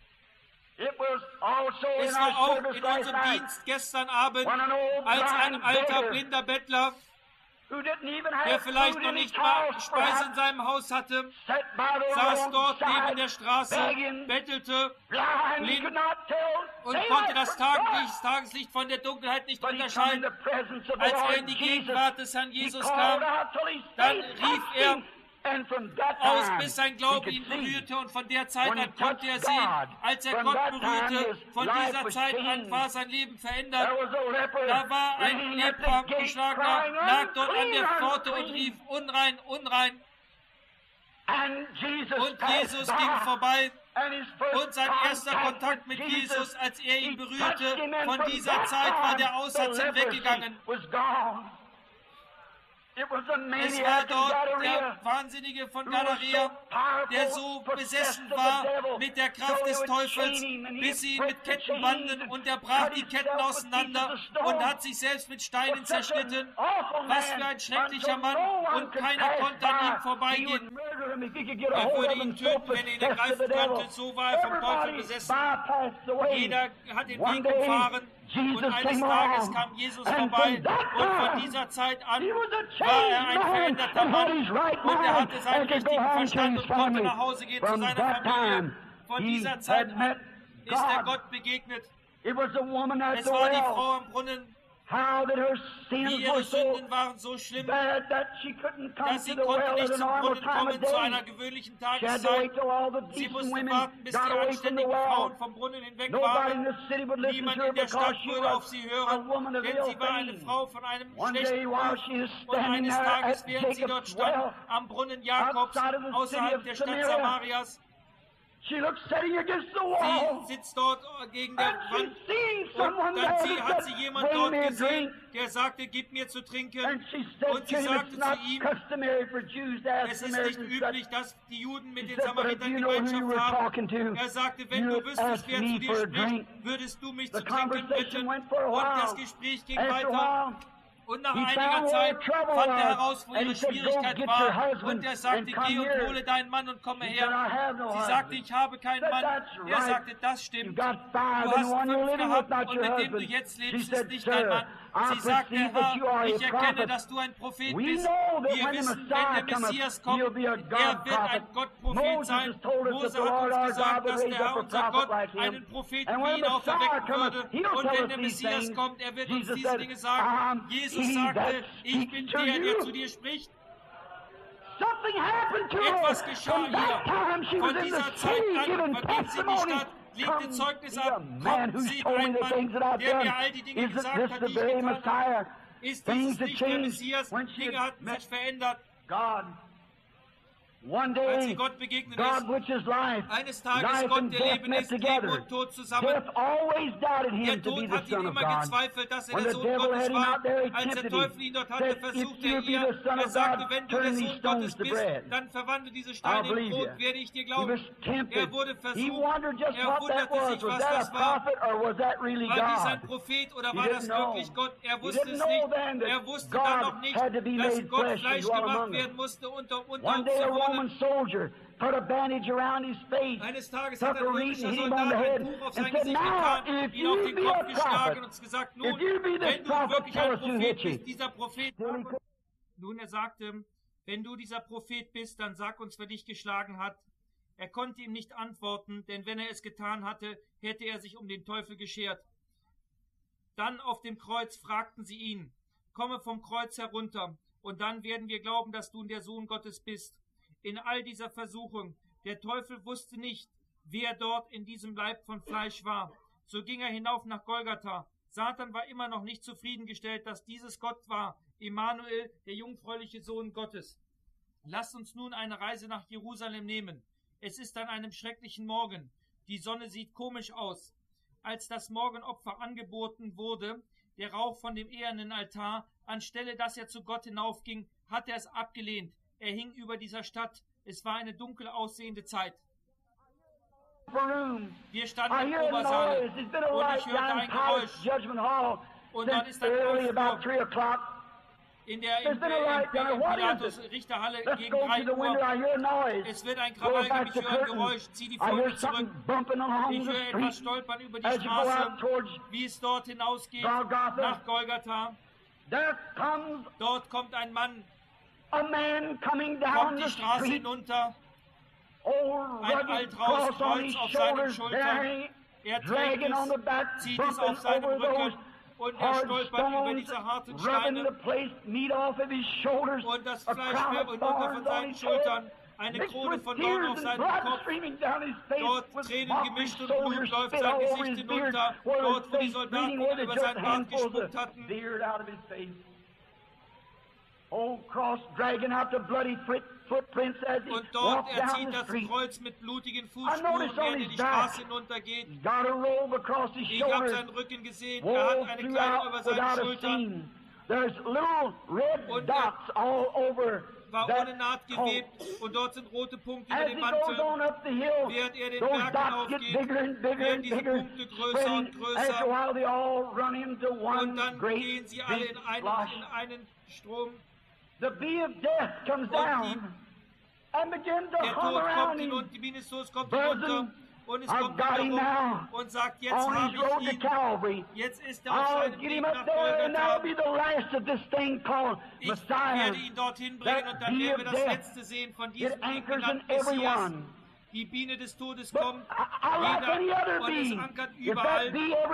Es war auch in unserem Dienst gestern Abend, als ein alter blinder Bettler, der vielleicht noch nicht mal Speise in seinem Haus hatte, saß dort neben der Straße, bettelte, blind und konnte das Tageslicht von der Dunkelheit nicht unterscheiden. Als er in die Gegenwart des Herrn Jesus kam, dann rief er aus, bis sein Glaube ihn berührte, und von der Zeit an konnte er sehen. Als er Gott berührte, von dieser Zeit an war sein Leben verändert. Da war ein Lepra-Geschlagener, lag dort an der Pforte und rief: Unrein, unrein. Und Jesus ging vorbei. Und sein erster Kontakt mit Jesus, als er ihn berührte, von dieser Zeit war der Aussatz hinweggegangen. Es war dort der Wahnsinnige von Gadarea, der so besessen war mit der Kraft des Teufels, bis sie ihn mit Ketten banden, und er brach die Ketten auseinander und hat sich selbst mit Steinen zerschnitten. Was für ein schrecklicher Mann, und keiner konnte an ihm vorbeigehen. Er würde ihn töten, wenn er ihn ergreifen könnte, so war er vom Teufel besessen. Jeder hat den Weg umfahren. Und eines Tages kam Jesus vorbei, und von dieser Zeit an war er ein veränderter Mann, und er hatte seinen richtigen Verstand und konnte nach Hause gehen zu seiner Familie. Von dieser Zeit an ist er Gott begegnet. Es war die Frau am Brunnen. Wie ihre Sünden waren so schlimm, dass sie konnte nicht zum Brunnen kommen zu einer gewöhnlichen Tageszeit. Sie musste warten, bis die anständigen Frauen vom Brunnen hinweg waren. Niemand in der Stadt würde auf sie hören, denn sie war eine Frau von einem schlechten Ruf. Und eines Tages, während sie dort stand, am Brunnen Jakobs, außerhalb der Stadt Samarias, sie sitzt dort gegen der Wand, und dann hat sie jemand dort gesehen, der sagte: Gib mir zu trinken. Und sie sagte zu ihm: Es ist nicht üblich, dass die Juden mit den Samaritern Gemeinschaft haben. Er sagte: Wenn du wüsstest, wer zu dir spricht, würdest du mich zu trinken bitten. Und das Gespräch ging weiter. Und nach einiger Zeit fand er heraus, wo ihre Schwierigkeit war. Und er sagte: Geh und hole deinen Mann und komme her. Sie sagte: Ich habe keinen Mann. Er sagte: Das stimmt. Du hast 5 gehabt, und mit dem du jetzt lebst, ist nicht dein Mann. Sie sagte: Herr, ich erkenne, dass du ein Prophet bist. Wir wissen, wenn der Messias kommt, er wird ein Gottprophet sein. Mose hat uns gesagt, dass der Herr, unser Gott, einen Propheten wie ihn auferwecken würde. Und wenn der Messias kommt, er wird uns diese Dinge sagen. Jesus sagte: Ich bin der zu dir spricht. Etwas geschah hier. Von dieser Zeit an verging sie die Stadt, legte Zeugnis ab: Kommt, seht ein Mann, der mir all die Dinge gesagt hat, die ich getan habe. Ist dieses nicht der Messias? Dinge hatten sich verändert. Als sie Gott begegnet ist, eines Tages Gott, der Leben ist, Leben und Tod zusammen. Der Tod hat ihn immer gezweifelt, dass er der Sohn Gottes war. Als der Teufel ihn dort hatte, versuchte er sagte: Wenn du der Sohn Gottes bist, dann verwandle diese Steine in Brot, werde ich dir glauben. Er wurde versucht, er wunderte sich, was das war. War dies ein Prophet oder war das wirklich Gott? Er wusste es nicht. Er wusste dann noch nicht, dass Gott Fleisch gemacht werden musste unter uns zu wohnen. Eines Tages hat ein römischer Soldat ein Buch auf sein Gesicht getan, ihn auf den Kopf geschlagen und gesagt: Nun, wenn du wirklich ein Prophet bist, dieser Prophet. Nun, er sagte: Wenn du dieser Prophet bist, dann sag uns, wer dich geschlagen hat. Er konnte ihm nicht antworten, denn wenn er es getan hatte, hätte er sich um den Teufel geschert. Dann auf dem Kreuz fragten sie ihn: Komme vom Kreuz herunter, und dann werden wir glauben, dass du der Sohn Gottes bist. In all dieser Versuchung, der Teufel wusste nicht, wer dort in diesem Leib von Fleisch war. So ging er hinauf nach Golgatha. Satan war immer noch nicht zufriedengestellt, dass dieses Gott war, Immanuel, der jungfräuliche Sohn Gottes. Lasst uns nun eine Reise nach Jerusalem nehmen. Es ist an einem schrecklichen Morgen. Die Sonne sieht komisch aus. Als das Morgenopfer angeboten wurde, der Rauch von dem ehernen Altar, anstelle dass er zu Gott hinaufging, hat er es abgelehnt. Er hing über dieser Stadt. Es war eine dunkel aussehende Zeit. Wir standen im Obersaal und ich hörte ein Geräusch. Und dann ist ein Aufruhr in der Pilatus Richterhalle gegen 3 Uhr. Es wird ein Krawall, ich höre ein Geräusch, zieh die Vorhänge zurück. Ich höre etwas stolpern über die Straße, wie es dort hinausgeht, nach Golgatha. Dort kommt ein Mann, kommt die Straße hinunter, ein altraues Kreuz auf seinen Schultern. Er trägt es, zieht es auf seinem Rücken. Und er stolpert über diese harten Steine und das Fleisch schwirrt runter von seinen Schultern, eine Krone von Dornen auf seinem Kopf, dort Tränen gemischt und Blut läuft sein Gesicht hinunter, dort wo die Soldaten über sein Bart gespuckt hatten. Und dort er zieht das Kreuz mit blutigen Fußspuren, während er die Straße hinuntergeht. Ich habe seinen Rücken gesehen, er hat eine Kleidung über seinen Schultern. Und er war ohne Naht gewebt und dort sind rote Punkte über den Mantel. Während er den Berg hinaufgeht, werden diese Punkte größer und größer. Und dann gehen sie alle in einen Strom. The bee of death comes down and begins to hover around him. Die Biene des Todes kommt hinunter und es kommt herum und sagt, jetzt habe ich ihn. Jetzt ist er auf seinem Weg nach Golgatha. Ich werde ihn dorthin bringen und dann werden wir das Letzte sehen von diesem Weg genannt Messias. Die Biene des Todes kommt, jeder, und es ankert überall,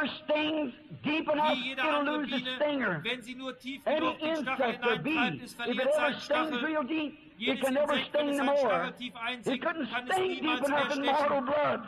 wie jede andere Biene, wenn sie nur tief genug den Stachel hineintreibt, es verliert seinen Stachel. Jedes Insekt, wenn es einen Stachel tief einsinkt, kann es niemals mehr stechen.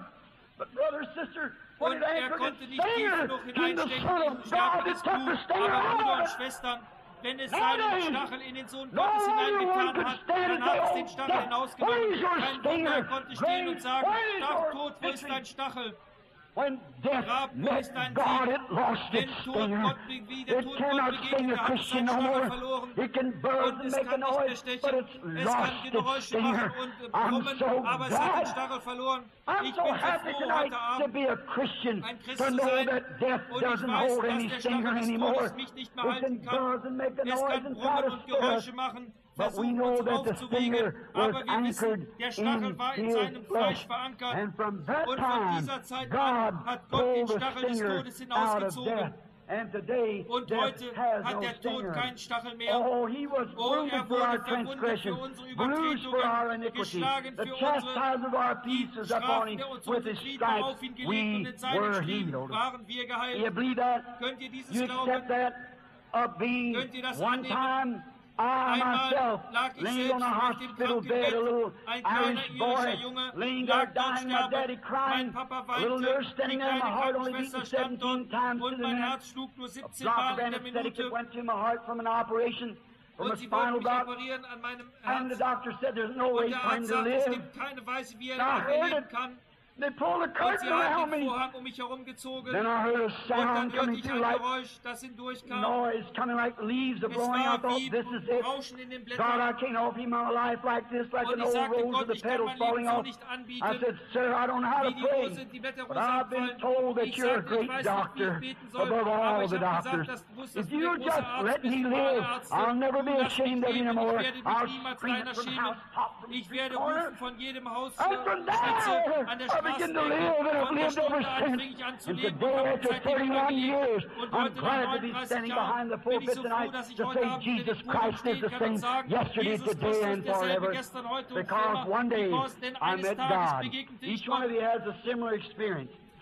Und er konnte nicht tief genug hineinstechen in sterbendes Blut, aber Brüder und Schwestern, wenn es seinen Stachel in den Sohn Gottes hineingetan hat, dann hat es den Stachel hinausgenommen. Kein Wunder konnte stehen und sagen, Tod, wo ist dein Stachel? Grab, wo ist dein Sieg? Wenn Tod Gott begegnete, hat es seinen Stachel verloren. Und es kann nicht mehr stechen. Es kann Geräusche machen und brummen, aber es hat den Stachel verloren. Ich bin so froh, heute Abend ein Christ zu sein. Und ich weiß, dass der Stachel des Todes mich nicht mehr halten kann. Es kann brummen und Geräusche machen, versuchen uns aufzuwiegen, aber wir wissen, der Stachel war in seinem Fleisch verankert und von dieser Zeit an hat Gott den Stachel des Todes hinausgezogen. Und heute hat der Tod keinen Stachel mehr. Oh, er wurde verwundet für unsere Übertretungen, geschlagen für unsere, die Strafen der uns unseren Frieden auf ihn gelegt und in seinen Striemen waren wir geheilt. Könnt ihr dieses glauben? Könnt ihr das annehmen? Einmal lag ich selbst auf dem Krankenbett, ein kleiner irischer Junge lag dort sterbend, mein Papa weinte, die kleine Krankenschwester stand dort und mein Herz schlug nur 17 Mal in der Minute und sie wollten mich operieren an meinem Herz und der Arzt sagte, es gibt keine Weise, wie er noch leben kann. Und sie haben den Vorhang um mich herum gezogen. Und dann hörte ich ein Geräusch, das hindurchkam. Es war wie Rauschen in den Blättern. Und ich sagte, Gott, ich kann mein Leben so nicht anbieten, wie die Rose, die Blätterrose abfallen. Ich sagte, ich weiß nicht, wie ich beten soll, aber ich habe gesagt, das wusstest du, der große Arzt bist, du alle Ärzte. Lass mich leben, ich werde mich niemals deiner schämen. Ich werde rufen von jedem Hausspitze an der Straße. Von der Stunde an fing ich an zu leben und habe seitdem übergelebt. Und heute nach 39 Jahren bin ich so froh, dass ich heute Abend in der Pulpit stehen kann und sagen, Jesus Christus ist derselbe gestern, heute und für immer. Denn eines Tages begegnete ich Gott.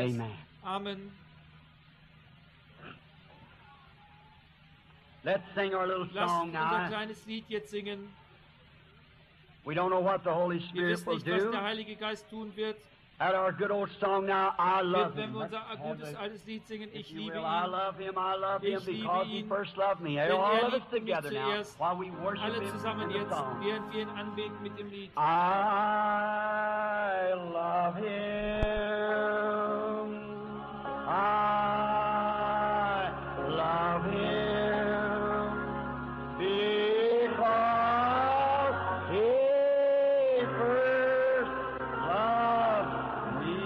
es. Amen. Amen. Let's sing our little Lasst song uns unser now. kleines Lied jetzt singen. We don't know what the Holy Wir Spirit wissen will nicht, was do, der Heilige Geist tun wird, At our good old song now, I love wenn him. wir unser gutes altes Lied singen, ich liebe ihn, I love him because he first loved me. denn All of us liebt mich together now, zuerst. while we worship Alle him zusammen in the jetzt, song. während wir ihn anbeten mit dem Lied. I love him. I love him because he first loved me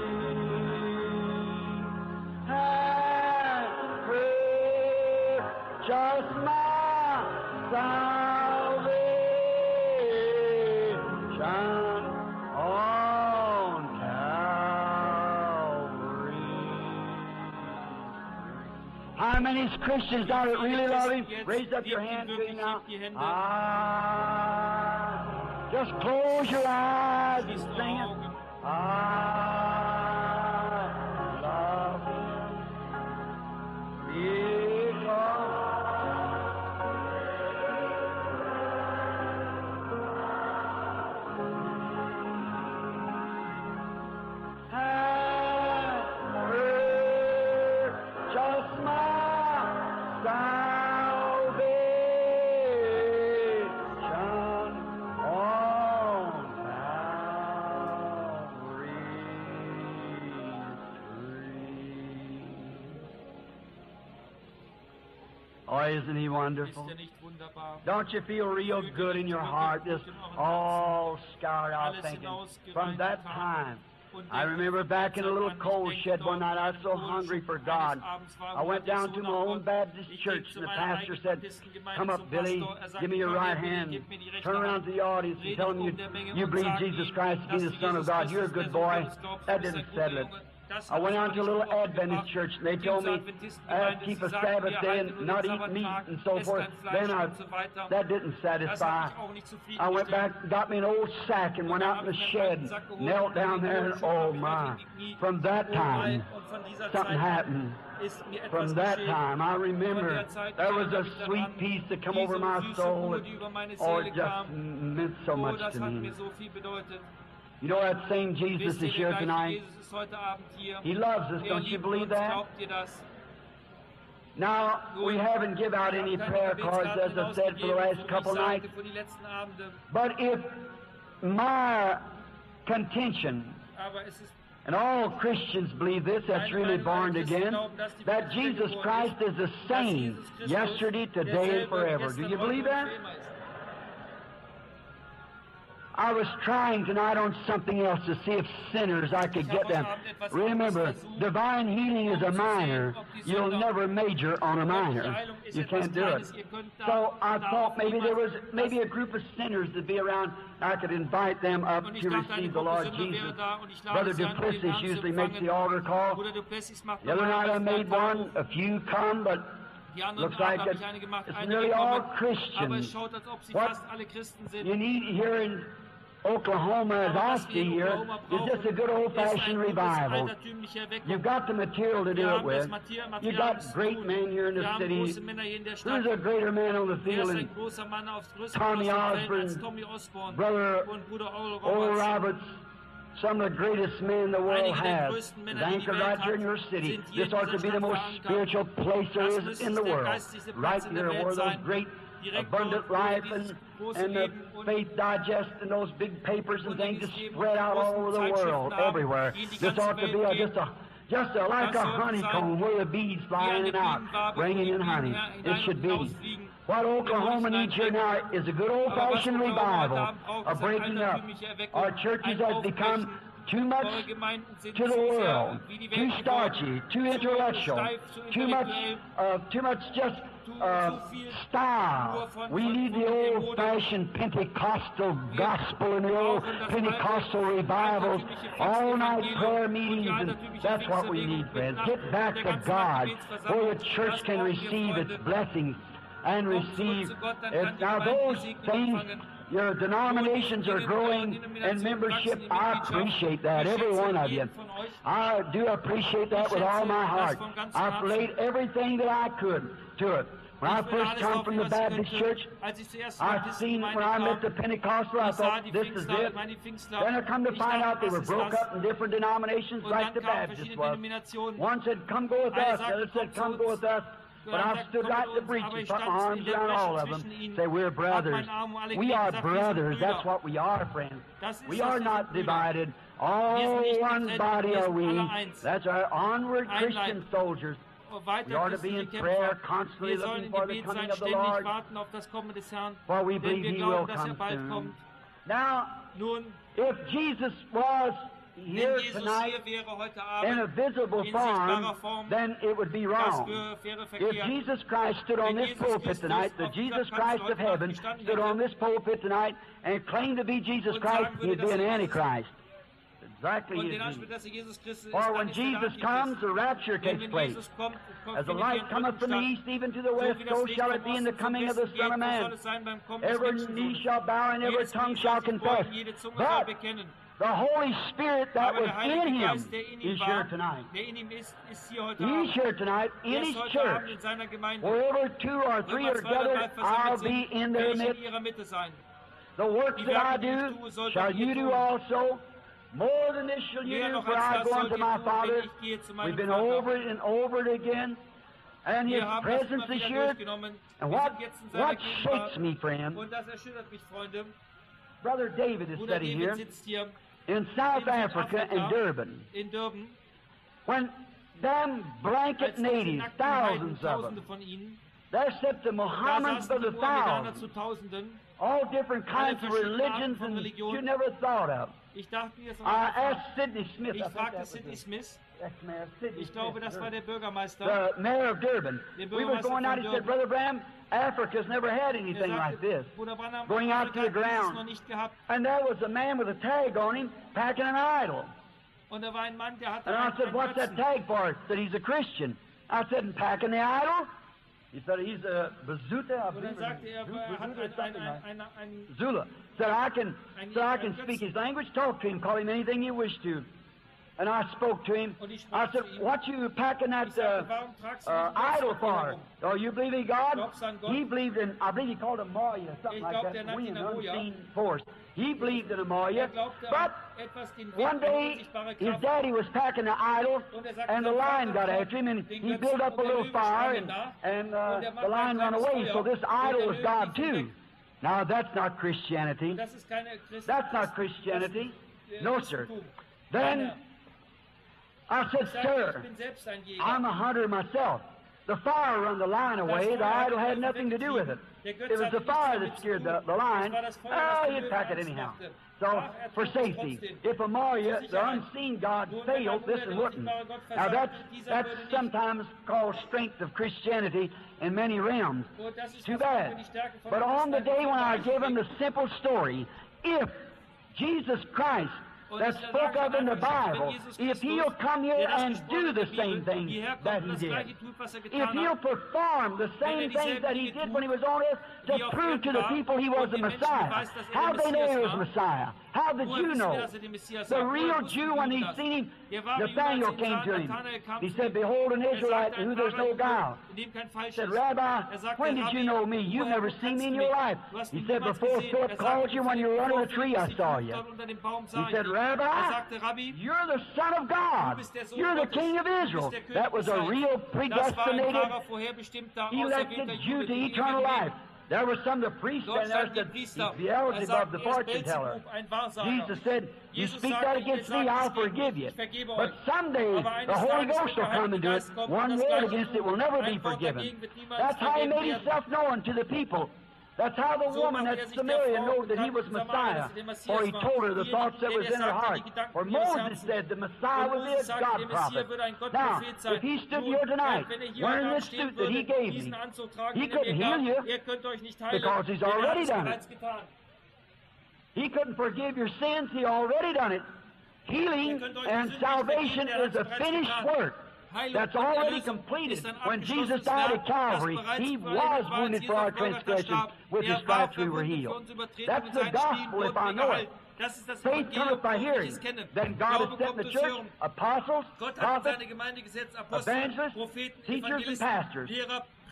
and purchased my salvation on Calvary. How many Christians are that really love him? Raise up your hand to him now. Just close your eyes and sing it. I love him because just my salvation on Calvary's tree. Oh, isn't he wonderful? Ist er nicht wunderbar? Don't you feel real good in your heart, just all scoured out Alles thinking? hinausgeweint From that haben. time, Und I remember back in a little coal shed one night, I was so hungry for God. I went down to my own Baptist church, and the pastor said, "Come up, Billy, give me your right hand. Turn around to the audience and tell them you believe Jesus Christ to be the Son of God. You're a good boy." That didn't settle it. I went on to a little Adventist church, and they told me I had to keep a Sabbath day and not eat meat and so forth. Then that didn't satisfy. I went back, got me an old sack, and went out in the shed, knelt down there, and oh my! From that time, something happened. From that time, I remember there was a sweet peace that come over my soul. Oh, it just meant so much to me. You know that same Jesus is here tonight? He loves us, don't you believe that? Now, we haven't given out any prayer cards, as I said, for the last couple nights. But if my contention, and all Christians believe this, that's really born again, that Jesus Christ is the same yesterday, today, and forever. Do you believe that? I was trying tonight on something else to see if sinners I could get them. Remember, divine healing is a minor. You'll never major on a minor. You can't do it. So I thought maybe there was a group of sinners that'd be around. I could invite them up to receive the Lord Jesus. Brother Duplessis usually makes the altar call. The other night I made one. A few come, but looks like it's nearly all Christians. What you need here in Oklahoma, as I see here, is just a good old-fashioned revival. You've got the material to do it with. You've got great men here in the city. Who's a greater man on the field than Tommy Osborne, Brother Oral Roberts? Some of the greatest men the world has is anchored right here in your city. This ought to be the most spiritual place there is in the world. Right here where those great abundant life and the Faith Digest and those big papers and things just spread out all over the world, everywhere. This ought to be just like a honeycomb where the bees fly in and out, bringing in honey. It should be. What Oklahoma needs here now is a good old-fashioned revival, a breaking up. Our churches have become too much to the world, too starchy, too intellectual, too much just style. We need the old-fashioned Pentecostal gospel and the old Pentecostal revivals, all-night prayer meetings, and that's what we need, friends. Get back to God, where the church can receive its blessings and receive it. Now those things, your denominations are growing in membership. I appreciate that, every one of you. I do appreciate that with all my heart. I've laid everything that I could to it. When I first come from the Baptist church, I've seen when I met the Pentecostal, I thought, this is it. Then I come to find out they were broke up in different denominations like the Baptist was. One said, come go with us. The other said, come go with us. But I stood right in the breach and put my arms around all of them, say, we're brothers. We are brothers. That's what we are, friends. We are not divided. All one body are we. That's our onward Christian soldiers. We ought to be in prayer, constantly looking for the coming of the Lord, for we believe He will come soon. Now, if Jesus was here tonight in a visible form, then it would be wrong. If Jesus Christ stood on this pulpit tonight, the Jesus Christ of heaven stood on this pulpit tonight and claimed to be Jesus Christ, He'd be an Antichrist. Exactly his name. For when Jesus comes, the rapture takes place. As the light cometh from the east even to the west, so shall it be in the coming of the Son of Man. Every knee shall bow and every tongue shall confess. But the Holy Spirit that was in Him is here tonight. He's here tonight in His church. Wherever 2 or 3 are gathered, I'll be in their midst. The works that I do shall you do also. More than this shall you do, for I go unto my Father. We've been over it and over it again. And His presence is here. And what shakes me, friend? Brother David is sitting here in South Africa in Durban. When them blanket natives, thousands of them, there sit the Mohammedans by the thousands, all different kinds of religions and you never thought of. I asked Sidney Smith. Ich fragte Sidney Smith. Ich glaube, das war der Bürgermeister. The mayor of Durban. We were going out, he said, Brother Branham, Africa's never had anything like this. Going out to the ground. And there was a man with a tag on him packing an idol. And I said, what's that tag for? He said, he's a Christian. I said, and packing the idol? He said, he's a Bazuta. Zula. Said, I can speak his language, talk to him, call him anything you wish to. And I spoke to him. I said, what you packing that idol for? Oh, you believe in God? He believed in, I believe he called him Maya, something like that. Wind, unseen force. He believed in a Maya. But one day, his daddy was packing the idol, and the lion got after him, and he built up a little fire, and the lion ran away. So this idol was God too. Now, that's not Christianity. That's not Christianity. No, sir. Then I said, sir, I'm a hunter myself. The fire run the lion away. The idol had nothing to do with it. It was the fire that scared the lion. Oh, he'd pack it anyhow. So, for safety, if a Maya, the unseen God, failed, this one wouldn't. Now, that's sometimes called strength of Christianity in many realms. It's too bad. But on the day when I gave him the simple story, if Jesus Christ that spoke of in the Bible, if He'll come here and do the same thing that He did, if He'll perform the same things that He did when He was on earth to prove to the people He was the Messiah, how they know He was Messiah? How did you know? The real Jew, when he seen Him, Nathanael came to him. He said, behold an Israelite in whom there's no guile. He said, Rabbi, when did you know me? You've never seen me in your life. He said, before Philip called you when you were under the tree, I saw you. He said, Rabbi, you're the Son of God. You're the King of Israel. That was a real predestinated, elected Jew to eternal life. There were some of the priests and there said, he's Beelzebub, the fortune teller. Jesus said, you speak that against me, I'll forgive you. But someday the Holy Ghost will come and do it. One word against it will never be forgiven. That's how He made Himself known to the people. That's how the woman at Samaria knew that He was Messiah, for He told her the thoughts that was in her heart. For Moses said the Messiah was a God prophet. Now, if He stood here tonight wearing this suit that He gave me, He couldn't heal you because He's already done it. He couldn't forgive your sins. He already done it. Healing and salvation is a finished work. That's already completed. When Jesus died at Calvary, He was wounded for our transgressions. With His stripes we were healed. That's the gospel if I know it. Faith cometh by hearing. Then God has set in the church apostles, prophets, evangelists, teachers, and pastors.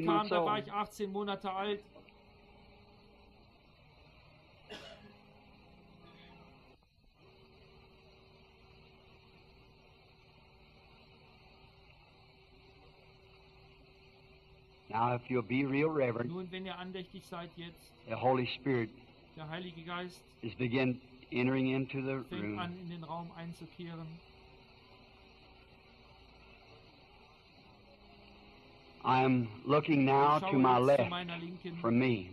18 kam, months da war old. ich 18 Monate alt. Now, if you'll be real reverent, Nun, wenn ihr andächtig seid jetzt, the Holy Spirit der Heilige Geist is begin entering into the fängt room. an, in den Raum einzukehren. I'm looking now to my left from me.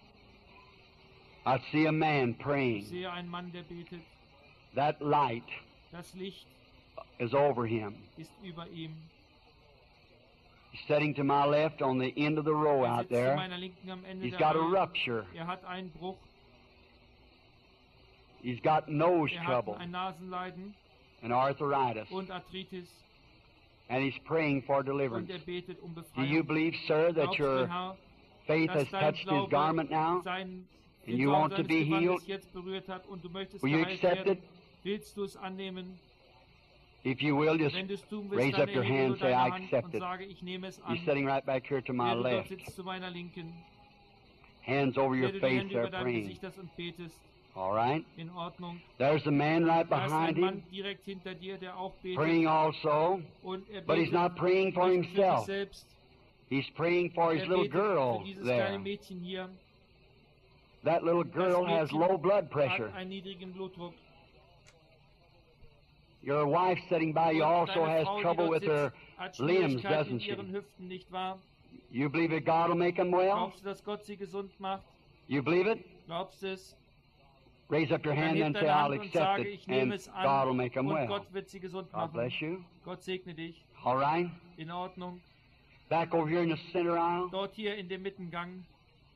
I see a man praying. Ich sehe einen Mann, der betet. That light Das Licht is over him. Ist über ihm. He's sitting to my left on the end of the row out Zu there. meiner Linken am Ende He's der got a Reihe. rupture. Hat einen Bruch. He's got nose Hat trouble ein Nasenleiden and arthritis. und Arthritis. And he's praying for Und deliverance. betet Do Befreiung. you believe, sir, that Glaubst your du, Herr, faith dass has dein touched his Glaube garment now? den And you Saum want to seines be Gewandes healed? jetzt berührt hat und du möchtest Will you geheilt accept werden? it? Willst du es annehmen? If you will, just Wenn du es tun willst, raise dann up your erhebe hand nur and say, deine I Hand accept und it. sage, ich nehme es He's an. sitting right back here to my Der du dort left. sitzt zu meiner Linken. Hands over your Der du die face Hände there über dein praying. Gesicht hast und betest. All right? In Ordnung. There's a man right Da ist behind ein Mann him direkt hinter dir, der auch betet. praying also, Und er but he's betet not praying for nicht für sich himself. selbst. He's praying for his Er little betet girl für dieses kleine there. Mädchen hier. That little girl has Mädchen low blood pressure. Hat einen niedrigen Blutdruck. Your wife sitting by you Und also deine has Frau, die trouble dort with her sitzt, hat limbs, Schwierigkeiten in doesn't she? ihren Hüften, nicht wahr? You believe that God will make them well? Glaubst du, dass Gott sie gesund macht? You believe it? Glaubst du es? Raise up your Dann hand heb and say, deine I'll Hand und accept sage, it, ich nehme and es God will an make them und well. Gott wird sie gesund God bless machen. you. Gott segne dich. All right? In Ordnung. Back over here in the center aisle. Dort hier in dem Mittengang.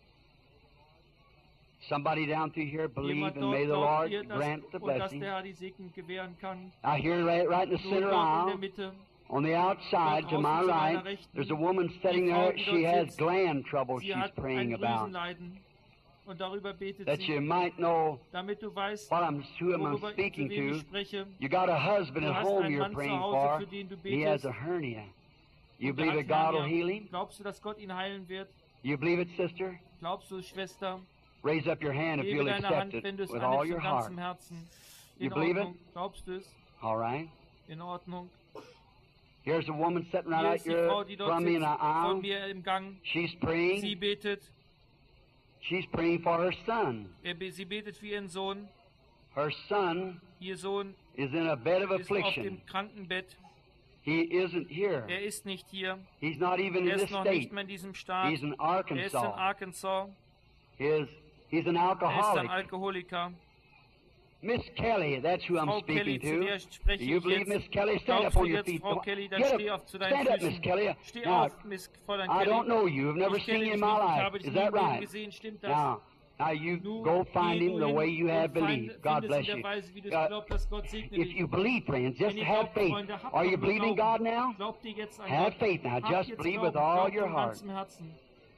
Somebody down through here believe, Jemand and dort may the glaubt Lord ihr, grant the und dass blessing. der Herr die Segen gewähren kann. I hear right in the Nun center dort in der aisle, Mitte. on the outside Dort to my draußen zu meiner right, Rechten. there's a woman sitting Die Frau, there. die She dort has sitzt, gland trouble Sie she's hat praying ein about. Drüsenleiden. Und darüber betet That you sie. might know Damit du weißt, what who am I worüber speaking zu wem ich to. spreche. You got a husband Du at hast home einen you're Mann zu praying Hause, for. für den du He has betest. a hernia. You Und er believe hat that God will Hernia. heal him? Glaubst du, dass Gott ihn heilen wird? You believe it, sister? Glaubst du, Schwester? Raise up your hand if Gebe you'll deine accept Hand, it wenn du es with all annimmst your von heart. ganzem Herzen. You In believe Ordnung. Glaubst du es? All right. In Ordnung. Here's a woman sitting right Hier out ist die Frau, here die dort from me in sitzt, the von aisle. mir im Gang. She's Sie praying. betet. She's praying for her son. Sie betet für ihren Sohn. Her son Ihr Sohn is in a bed of ist auf affliction. dem Krankenbett. He isn't here. Er ist nicht hier. He's not even in Er this ist noch state. nicht mehr in diesem Staat. He's in Er ist in Arkansas. Arkansas. He's an Er ist ein alcoholic. Alkoholiker. Miss Kelly, that's who I'm Frau speaking Kelly, zu to. der Do spreche you ich believe, jetzt. Miss Kelly? Stand Glaubst up du on your jetzt, feet. Frau Kelly, dann Get steh auf zu deinen Stand up, Miss Füßen. Kelly. Steh Now, auf, Miss Fräulein I Kelly. don't know you. I've never Ich seen kenne you in dich my nicht, ich life. habe dich Is nie that im Leben right? gesehen, stimmt das? Now you Du go find geh him the hin way you have und believed. God findest bless in you. der Weise, wie du es glaubst, dass Gott segne If dich. you believe, friends, just Wenn ihr have glaubt, faith. Freunde, habt Are doch you nur believing God Glauben. now? Glaubt ihr jetzt an Have Gott? faith now. Habt Just jetzt believe Glauben. with all Glaubt your von heart. ganzem Herzen.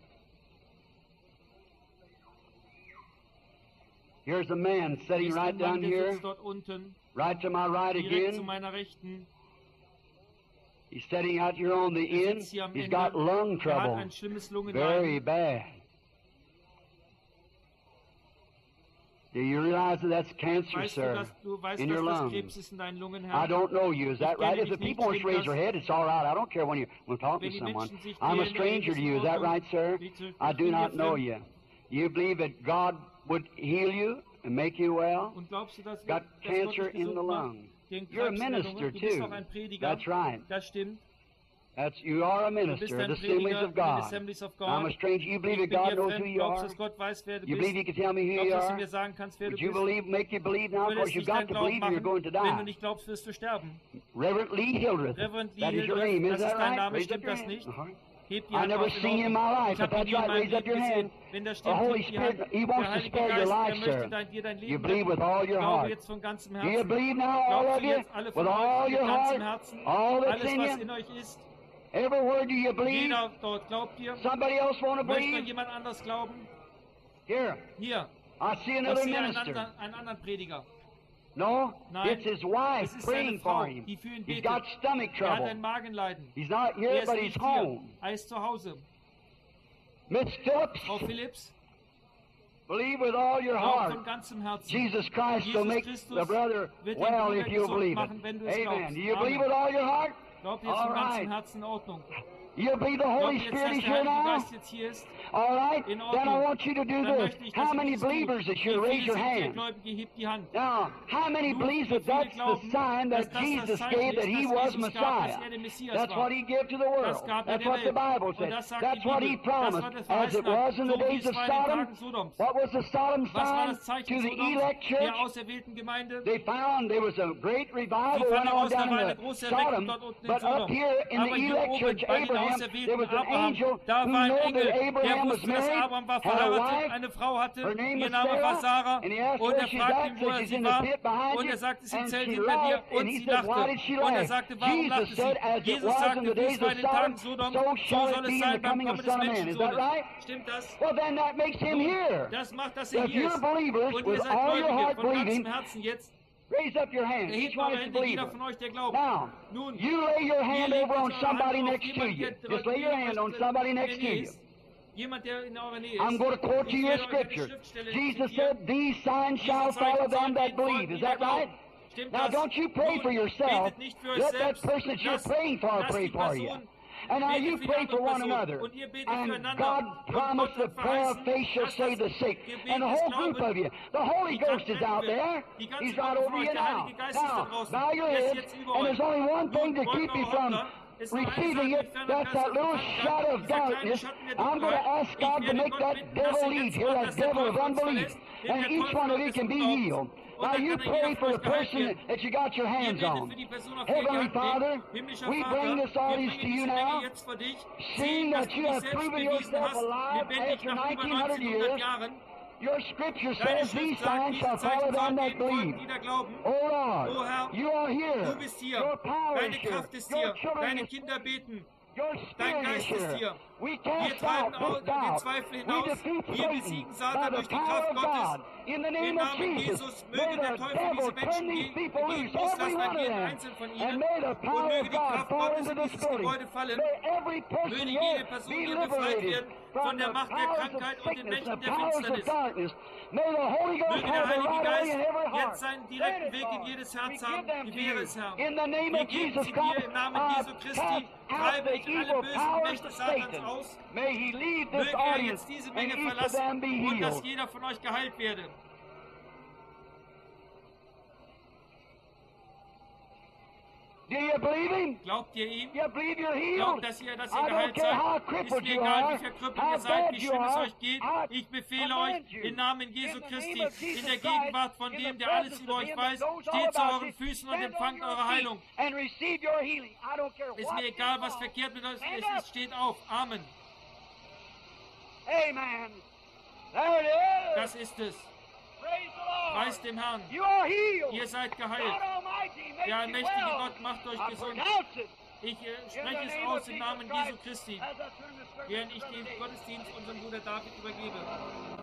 Here's a man sitting Ist right ein down Mann, der here, sitzt dort unten, right to my right direkt zu again. meiner Rechten. He's sitting out here on the Er end. sitzt hier am He's Ende. got lung Er hat trouble. ein schlimmes Very Lungenleiden. bad. Do you realize that that's cancer, Weißt du, sir, dass in your das lungs? Krebs ist in deinen Lungen, I Herr? don't know you. Is that kenne right? If dich the nicht, people want to stimmt raise their das? head, it's all right. I don't care when you're talking Wenn to die someone. Menschen sich I'm a drehen, stranger to you. Is that Ordnung. right, sir? Bitte, I ich do bin not hier know fremd. you. You believe that God would heal you and make you well? Und glaubst du, dass Got Gott cancer dich in the gesund macht? lung. Den You're a Krebs in der minister Lunge? Du bist too. doch ein Prediger. That's right. Das stimmt. You are a Du bist minister of ein the Assemblies Prediger of in den God. Assemblies of I'm a God. stranger. You believe Ich that bin God hier knows who fremd. you Glaubst du, are? dass Gott weiß, wer du You believe bist? He can tell me who you Glaubst du, dass du are? mir sagen kannst, wer du Would you bist? believe, make you believe now? Of Du course, wirst you've nicht got deinen to Glauben believe or you're machen. going to Wenn du die. nicht glaubst, wirst du sterben. Reverend Lee Hildreth. Reverend Lee That is your Hildreth, name, is das that ist dein right? Name, Raise up stimmt your das hand. nicht? Uh-huh. Heb die I Hand never auf, in seen you in Ordnung. my life, Ich but habe ihn that's nie in right. meinem Raise up Leben your hand. gesehen. Wenn das The stimmt, Holy heb die Spirit, Hand. He Der wants to Heilige spare your Geist, life, er möchte sir. dir dein You Leben believe with all your Glaube heart. jetzt von ganzem Do you Herzen. believe now, all Glaubt of ihr you? jetzt alle With von euch all mit your ganzem heart? Herzen? All that's Alles, in was you? in euch ist. Every word do you believe? Jeder dort glaubt ihr. Somebody else want to Möchte noch believe? jemand anders glauben? Here, Hier, I see ich another sehe minister. einen anderen Prediger. No, Nein, it's his wife es ist seine praying Frau, for him. die für ihn He's betet. got stomach Er hat trouble. ein Magenleiden. He's not Er here, ist but he's nicht hier. home. Er ist zu Hause. Miss Phillips, Frau Phillips, believe with all your glaub heart. von ganzem Herzen. Jesus Christ will Jesus make Christus the brother wird den well Bruder if you gesund believe machen, it. wenn du es Amen. glaubst. Do you Amen. believe with all your heart? Glaubt jetzt All von ganzem right. Herzen in Ordnung. You believe the Holy Spirit is here now? All right, then I want you to do this. How many believers is here? Raise your hand. Now, how many believes that that's the sign that Jesus gave that He was Messiah? That's what He gave to the world. That's what the Bible says. That's what He promised. As it was in the days of Sodom, what was the Sodom sign to the elect church? They found there was a great revival went on down in Sodom, but up here in the elect church, Abraham, there was an angel who knew that Abraham was married, had a wife, her name was Sarah, and he asked where she's at, so she's in the pit behind you, and she laughed, and he said, why did she laugh? Jesus said, as it was in the days of Sodom, so shall it be in the coming of Son of Man. Is that right? Well, then that makes Him here. If you're believers, with all your heart believing, raise up your hand. Each one is a believer. Now, you lay your hand over on somebody next to you. Just lay your hand on somebody next to you. I'm going to quote to you a scripture. Jesus said, these signs shall follow them that believe. Is that right? Now, don't you pray for yourself. Let that person that you're praying for pray for you. And now you pray for one another. And God promised the prayer of faith shall save the sick. And the whole group of you. The Holy Ghost is out there. He's right over you now. Now, bow your heads. And there's only one thing to keep you from receiving it. That's that little shadow of darkness. I'm going to ask God to make that devil leave here, that devil of unbelief. And each one of you can be healed. Now you pray for the person that you got your hands on. Heavenly Father, we bring this audience to you now, seeing that you have proven yourself alive after 1900 years. Your scripture says these signs shall follow them that believe. Oh Lord, you are here. Your power is here. Your children are here. Your spirit is here. We cast out this doubt. We defeat Satan by the power of God. In the name of Jesus, may the devil turn these people loose, every one of them. And may the power of God fall into this building. May every person here be liberated from the powers of sickness, the powers of darkness. May the Holy Ghost have the right way in every heart. In the name of Jesus Christ, I cast out the evil powers of Satan. May he leave this audience and each of them be healed. Do you believe Him? Glaubt ihr ihm? You believe you're healed? Glaubt, dass ihr I don't care how crippled you are, wie verkrüppelt how ihr seid, bad wie you schlimm es are. euch geht. I Ich befehle command euch you. im Namen Jesu In the Christi, name of Jesus in der Christ, Gegenwart von in dem, the der alles presence über of euch Him weiß, that knows all steht zu about euren you, Füßen und stand on empfangt your eure feet Heilung. and receive your healing. I don't care Ist what mir egal, is was wrong. verkehrt mit euch Stand ist, up. es steht auf. Amen. Amen. There it is. Das ist es. Praise the Lord. Preist dem Herrn. You are healed. Ihr seid God geheilt. Almighty makes Der you allmächtige well. Gott macht euch I gesund. pronounce it. Ich In the spreche es name aus of im Jesus Namen Christ, Jesu Christi, as I turn this service während ich to Brother den David. Gottesdienst unserem Bruder David übergebe.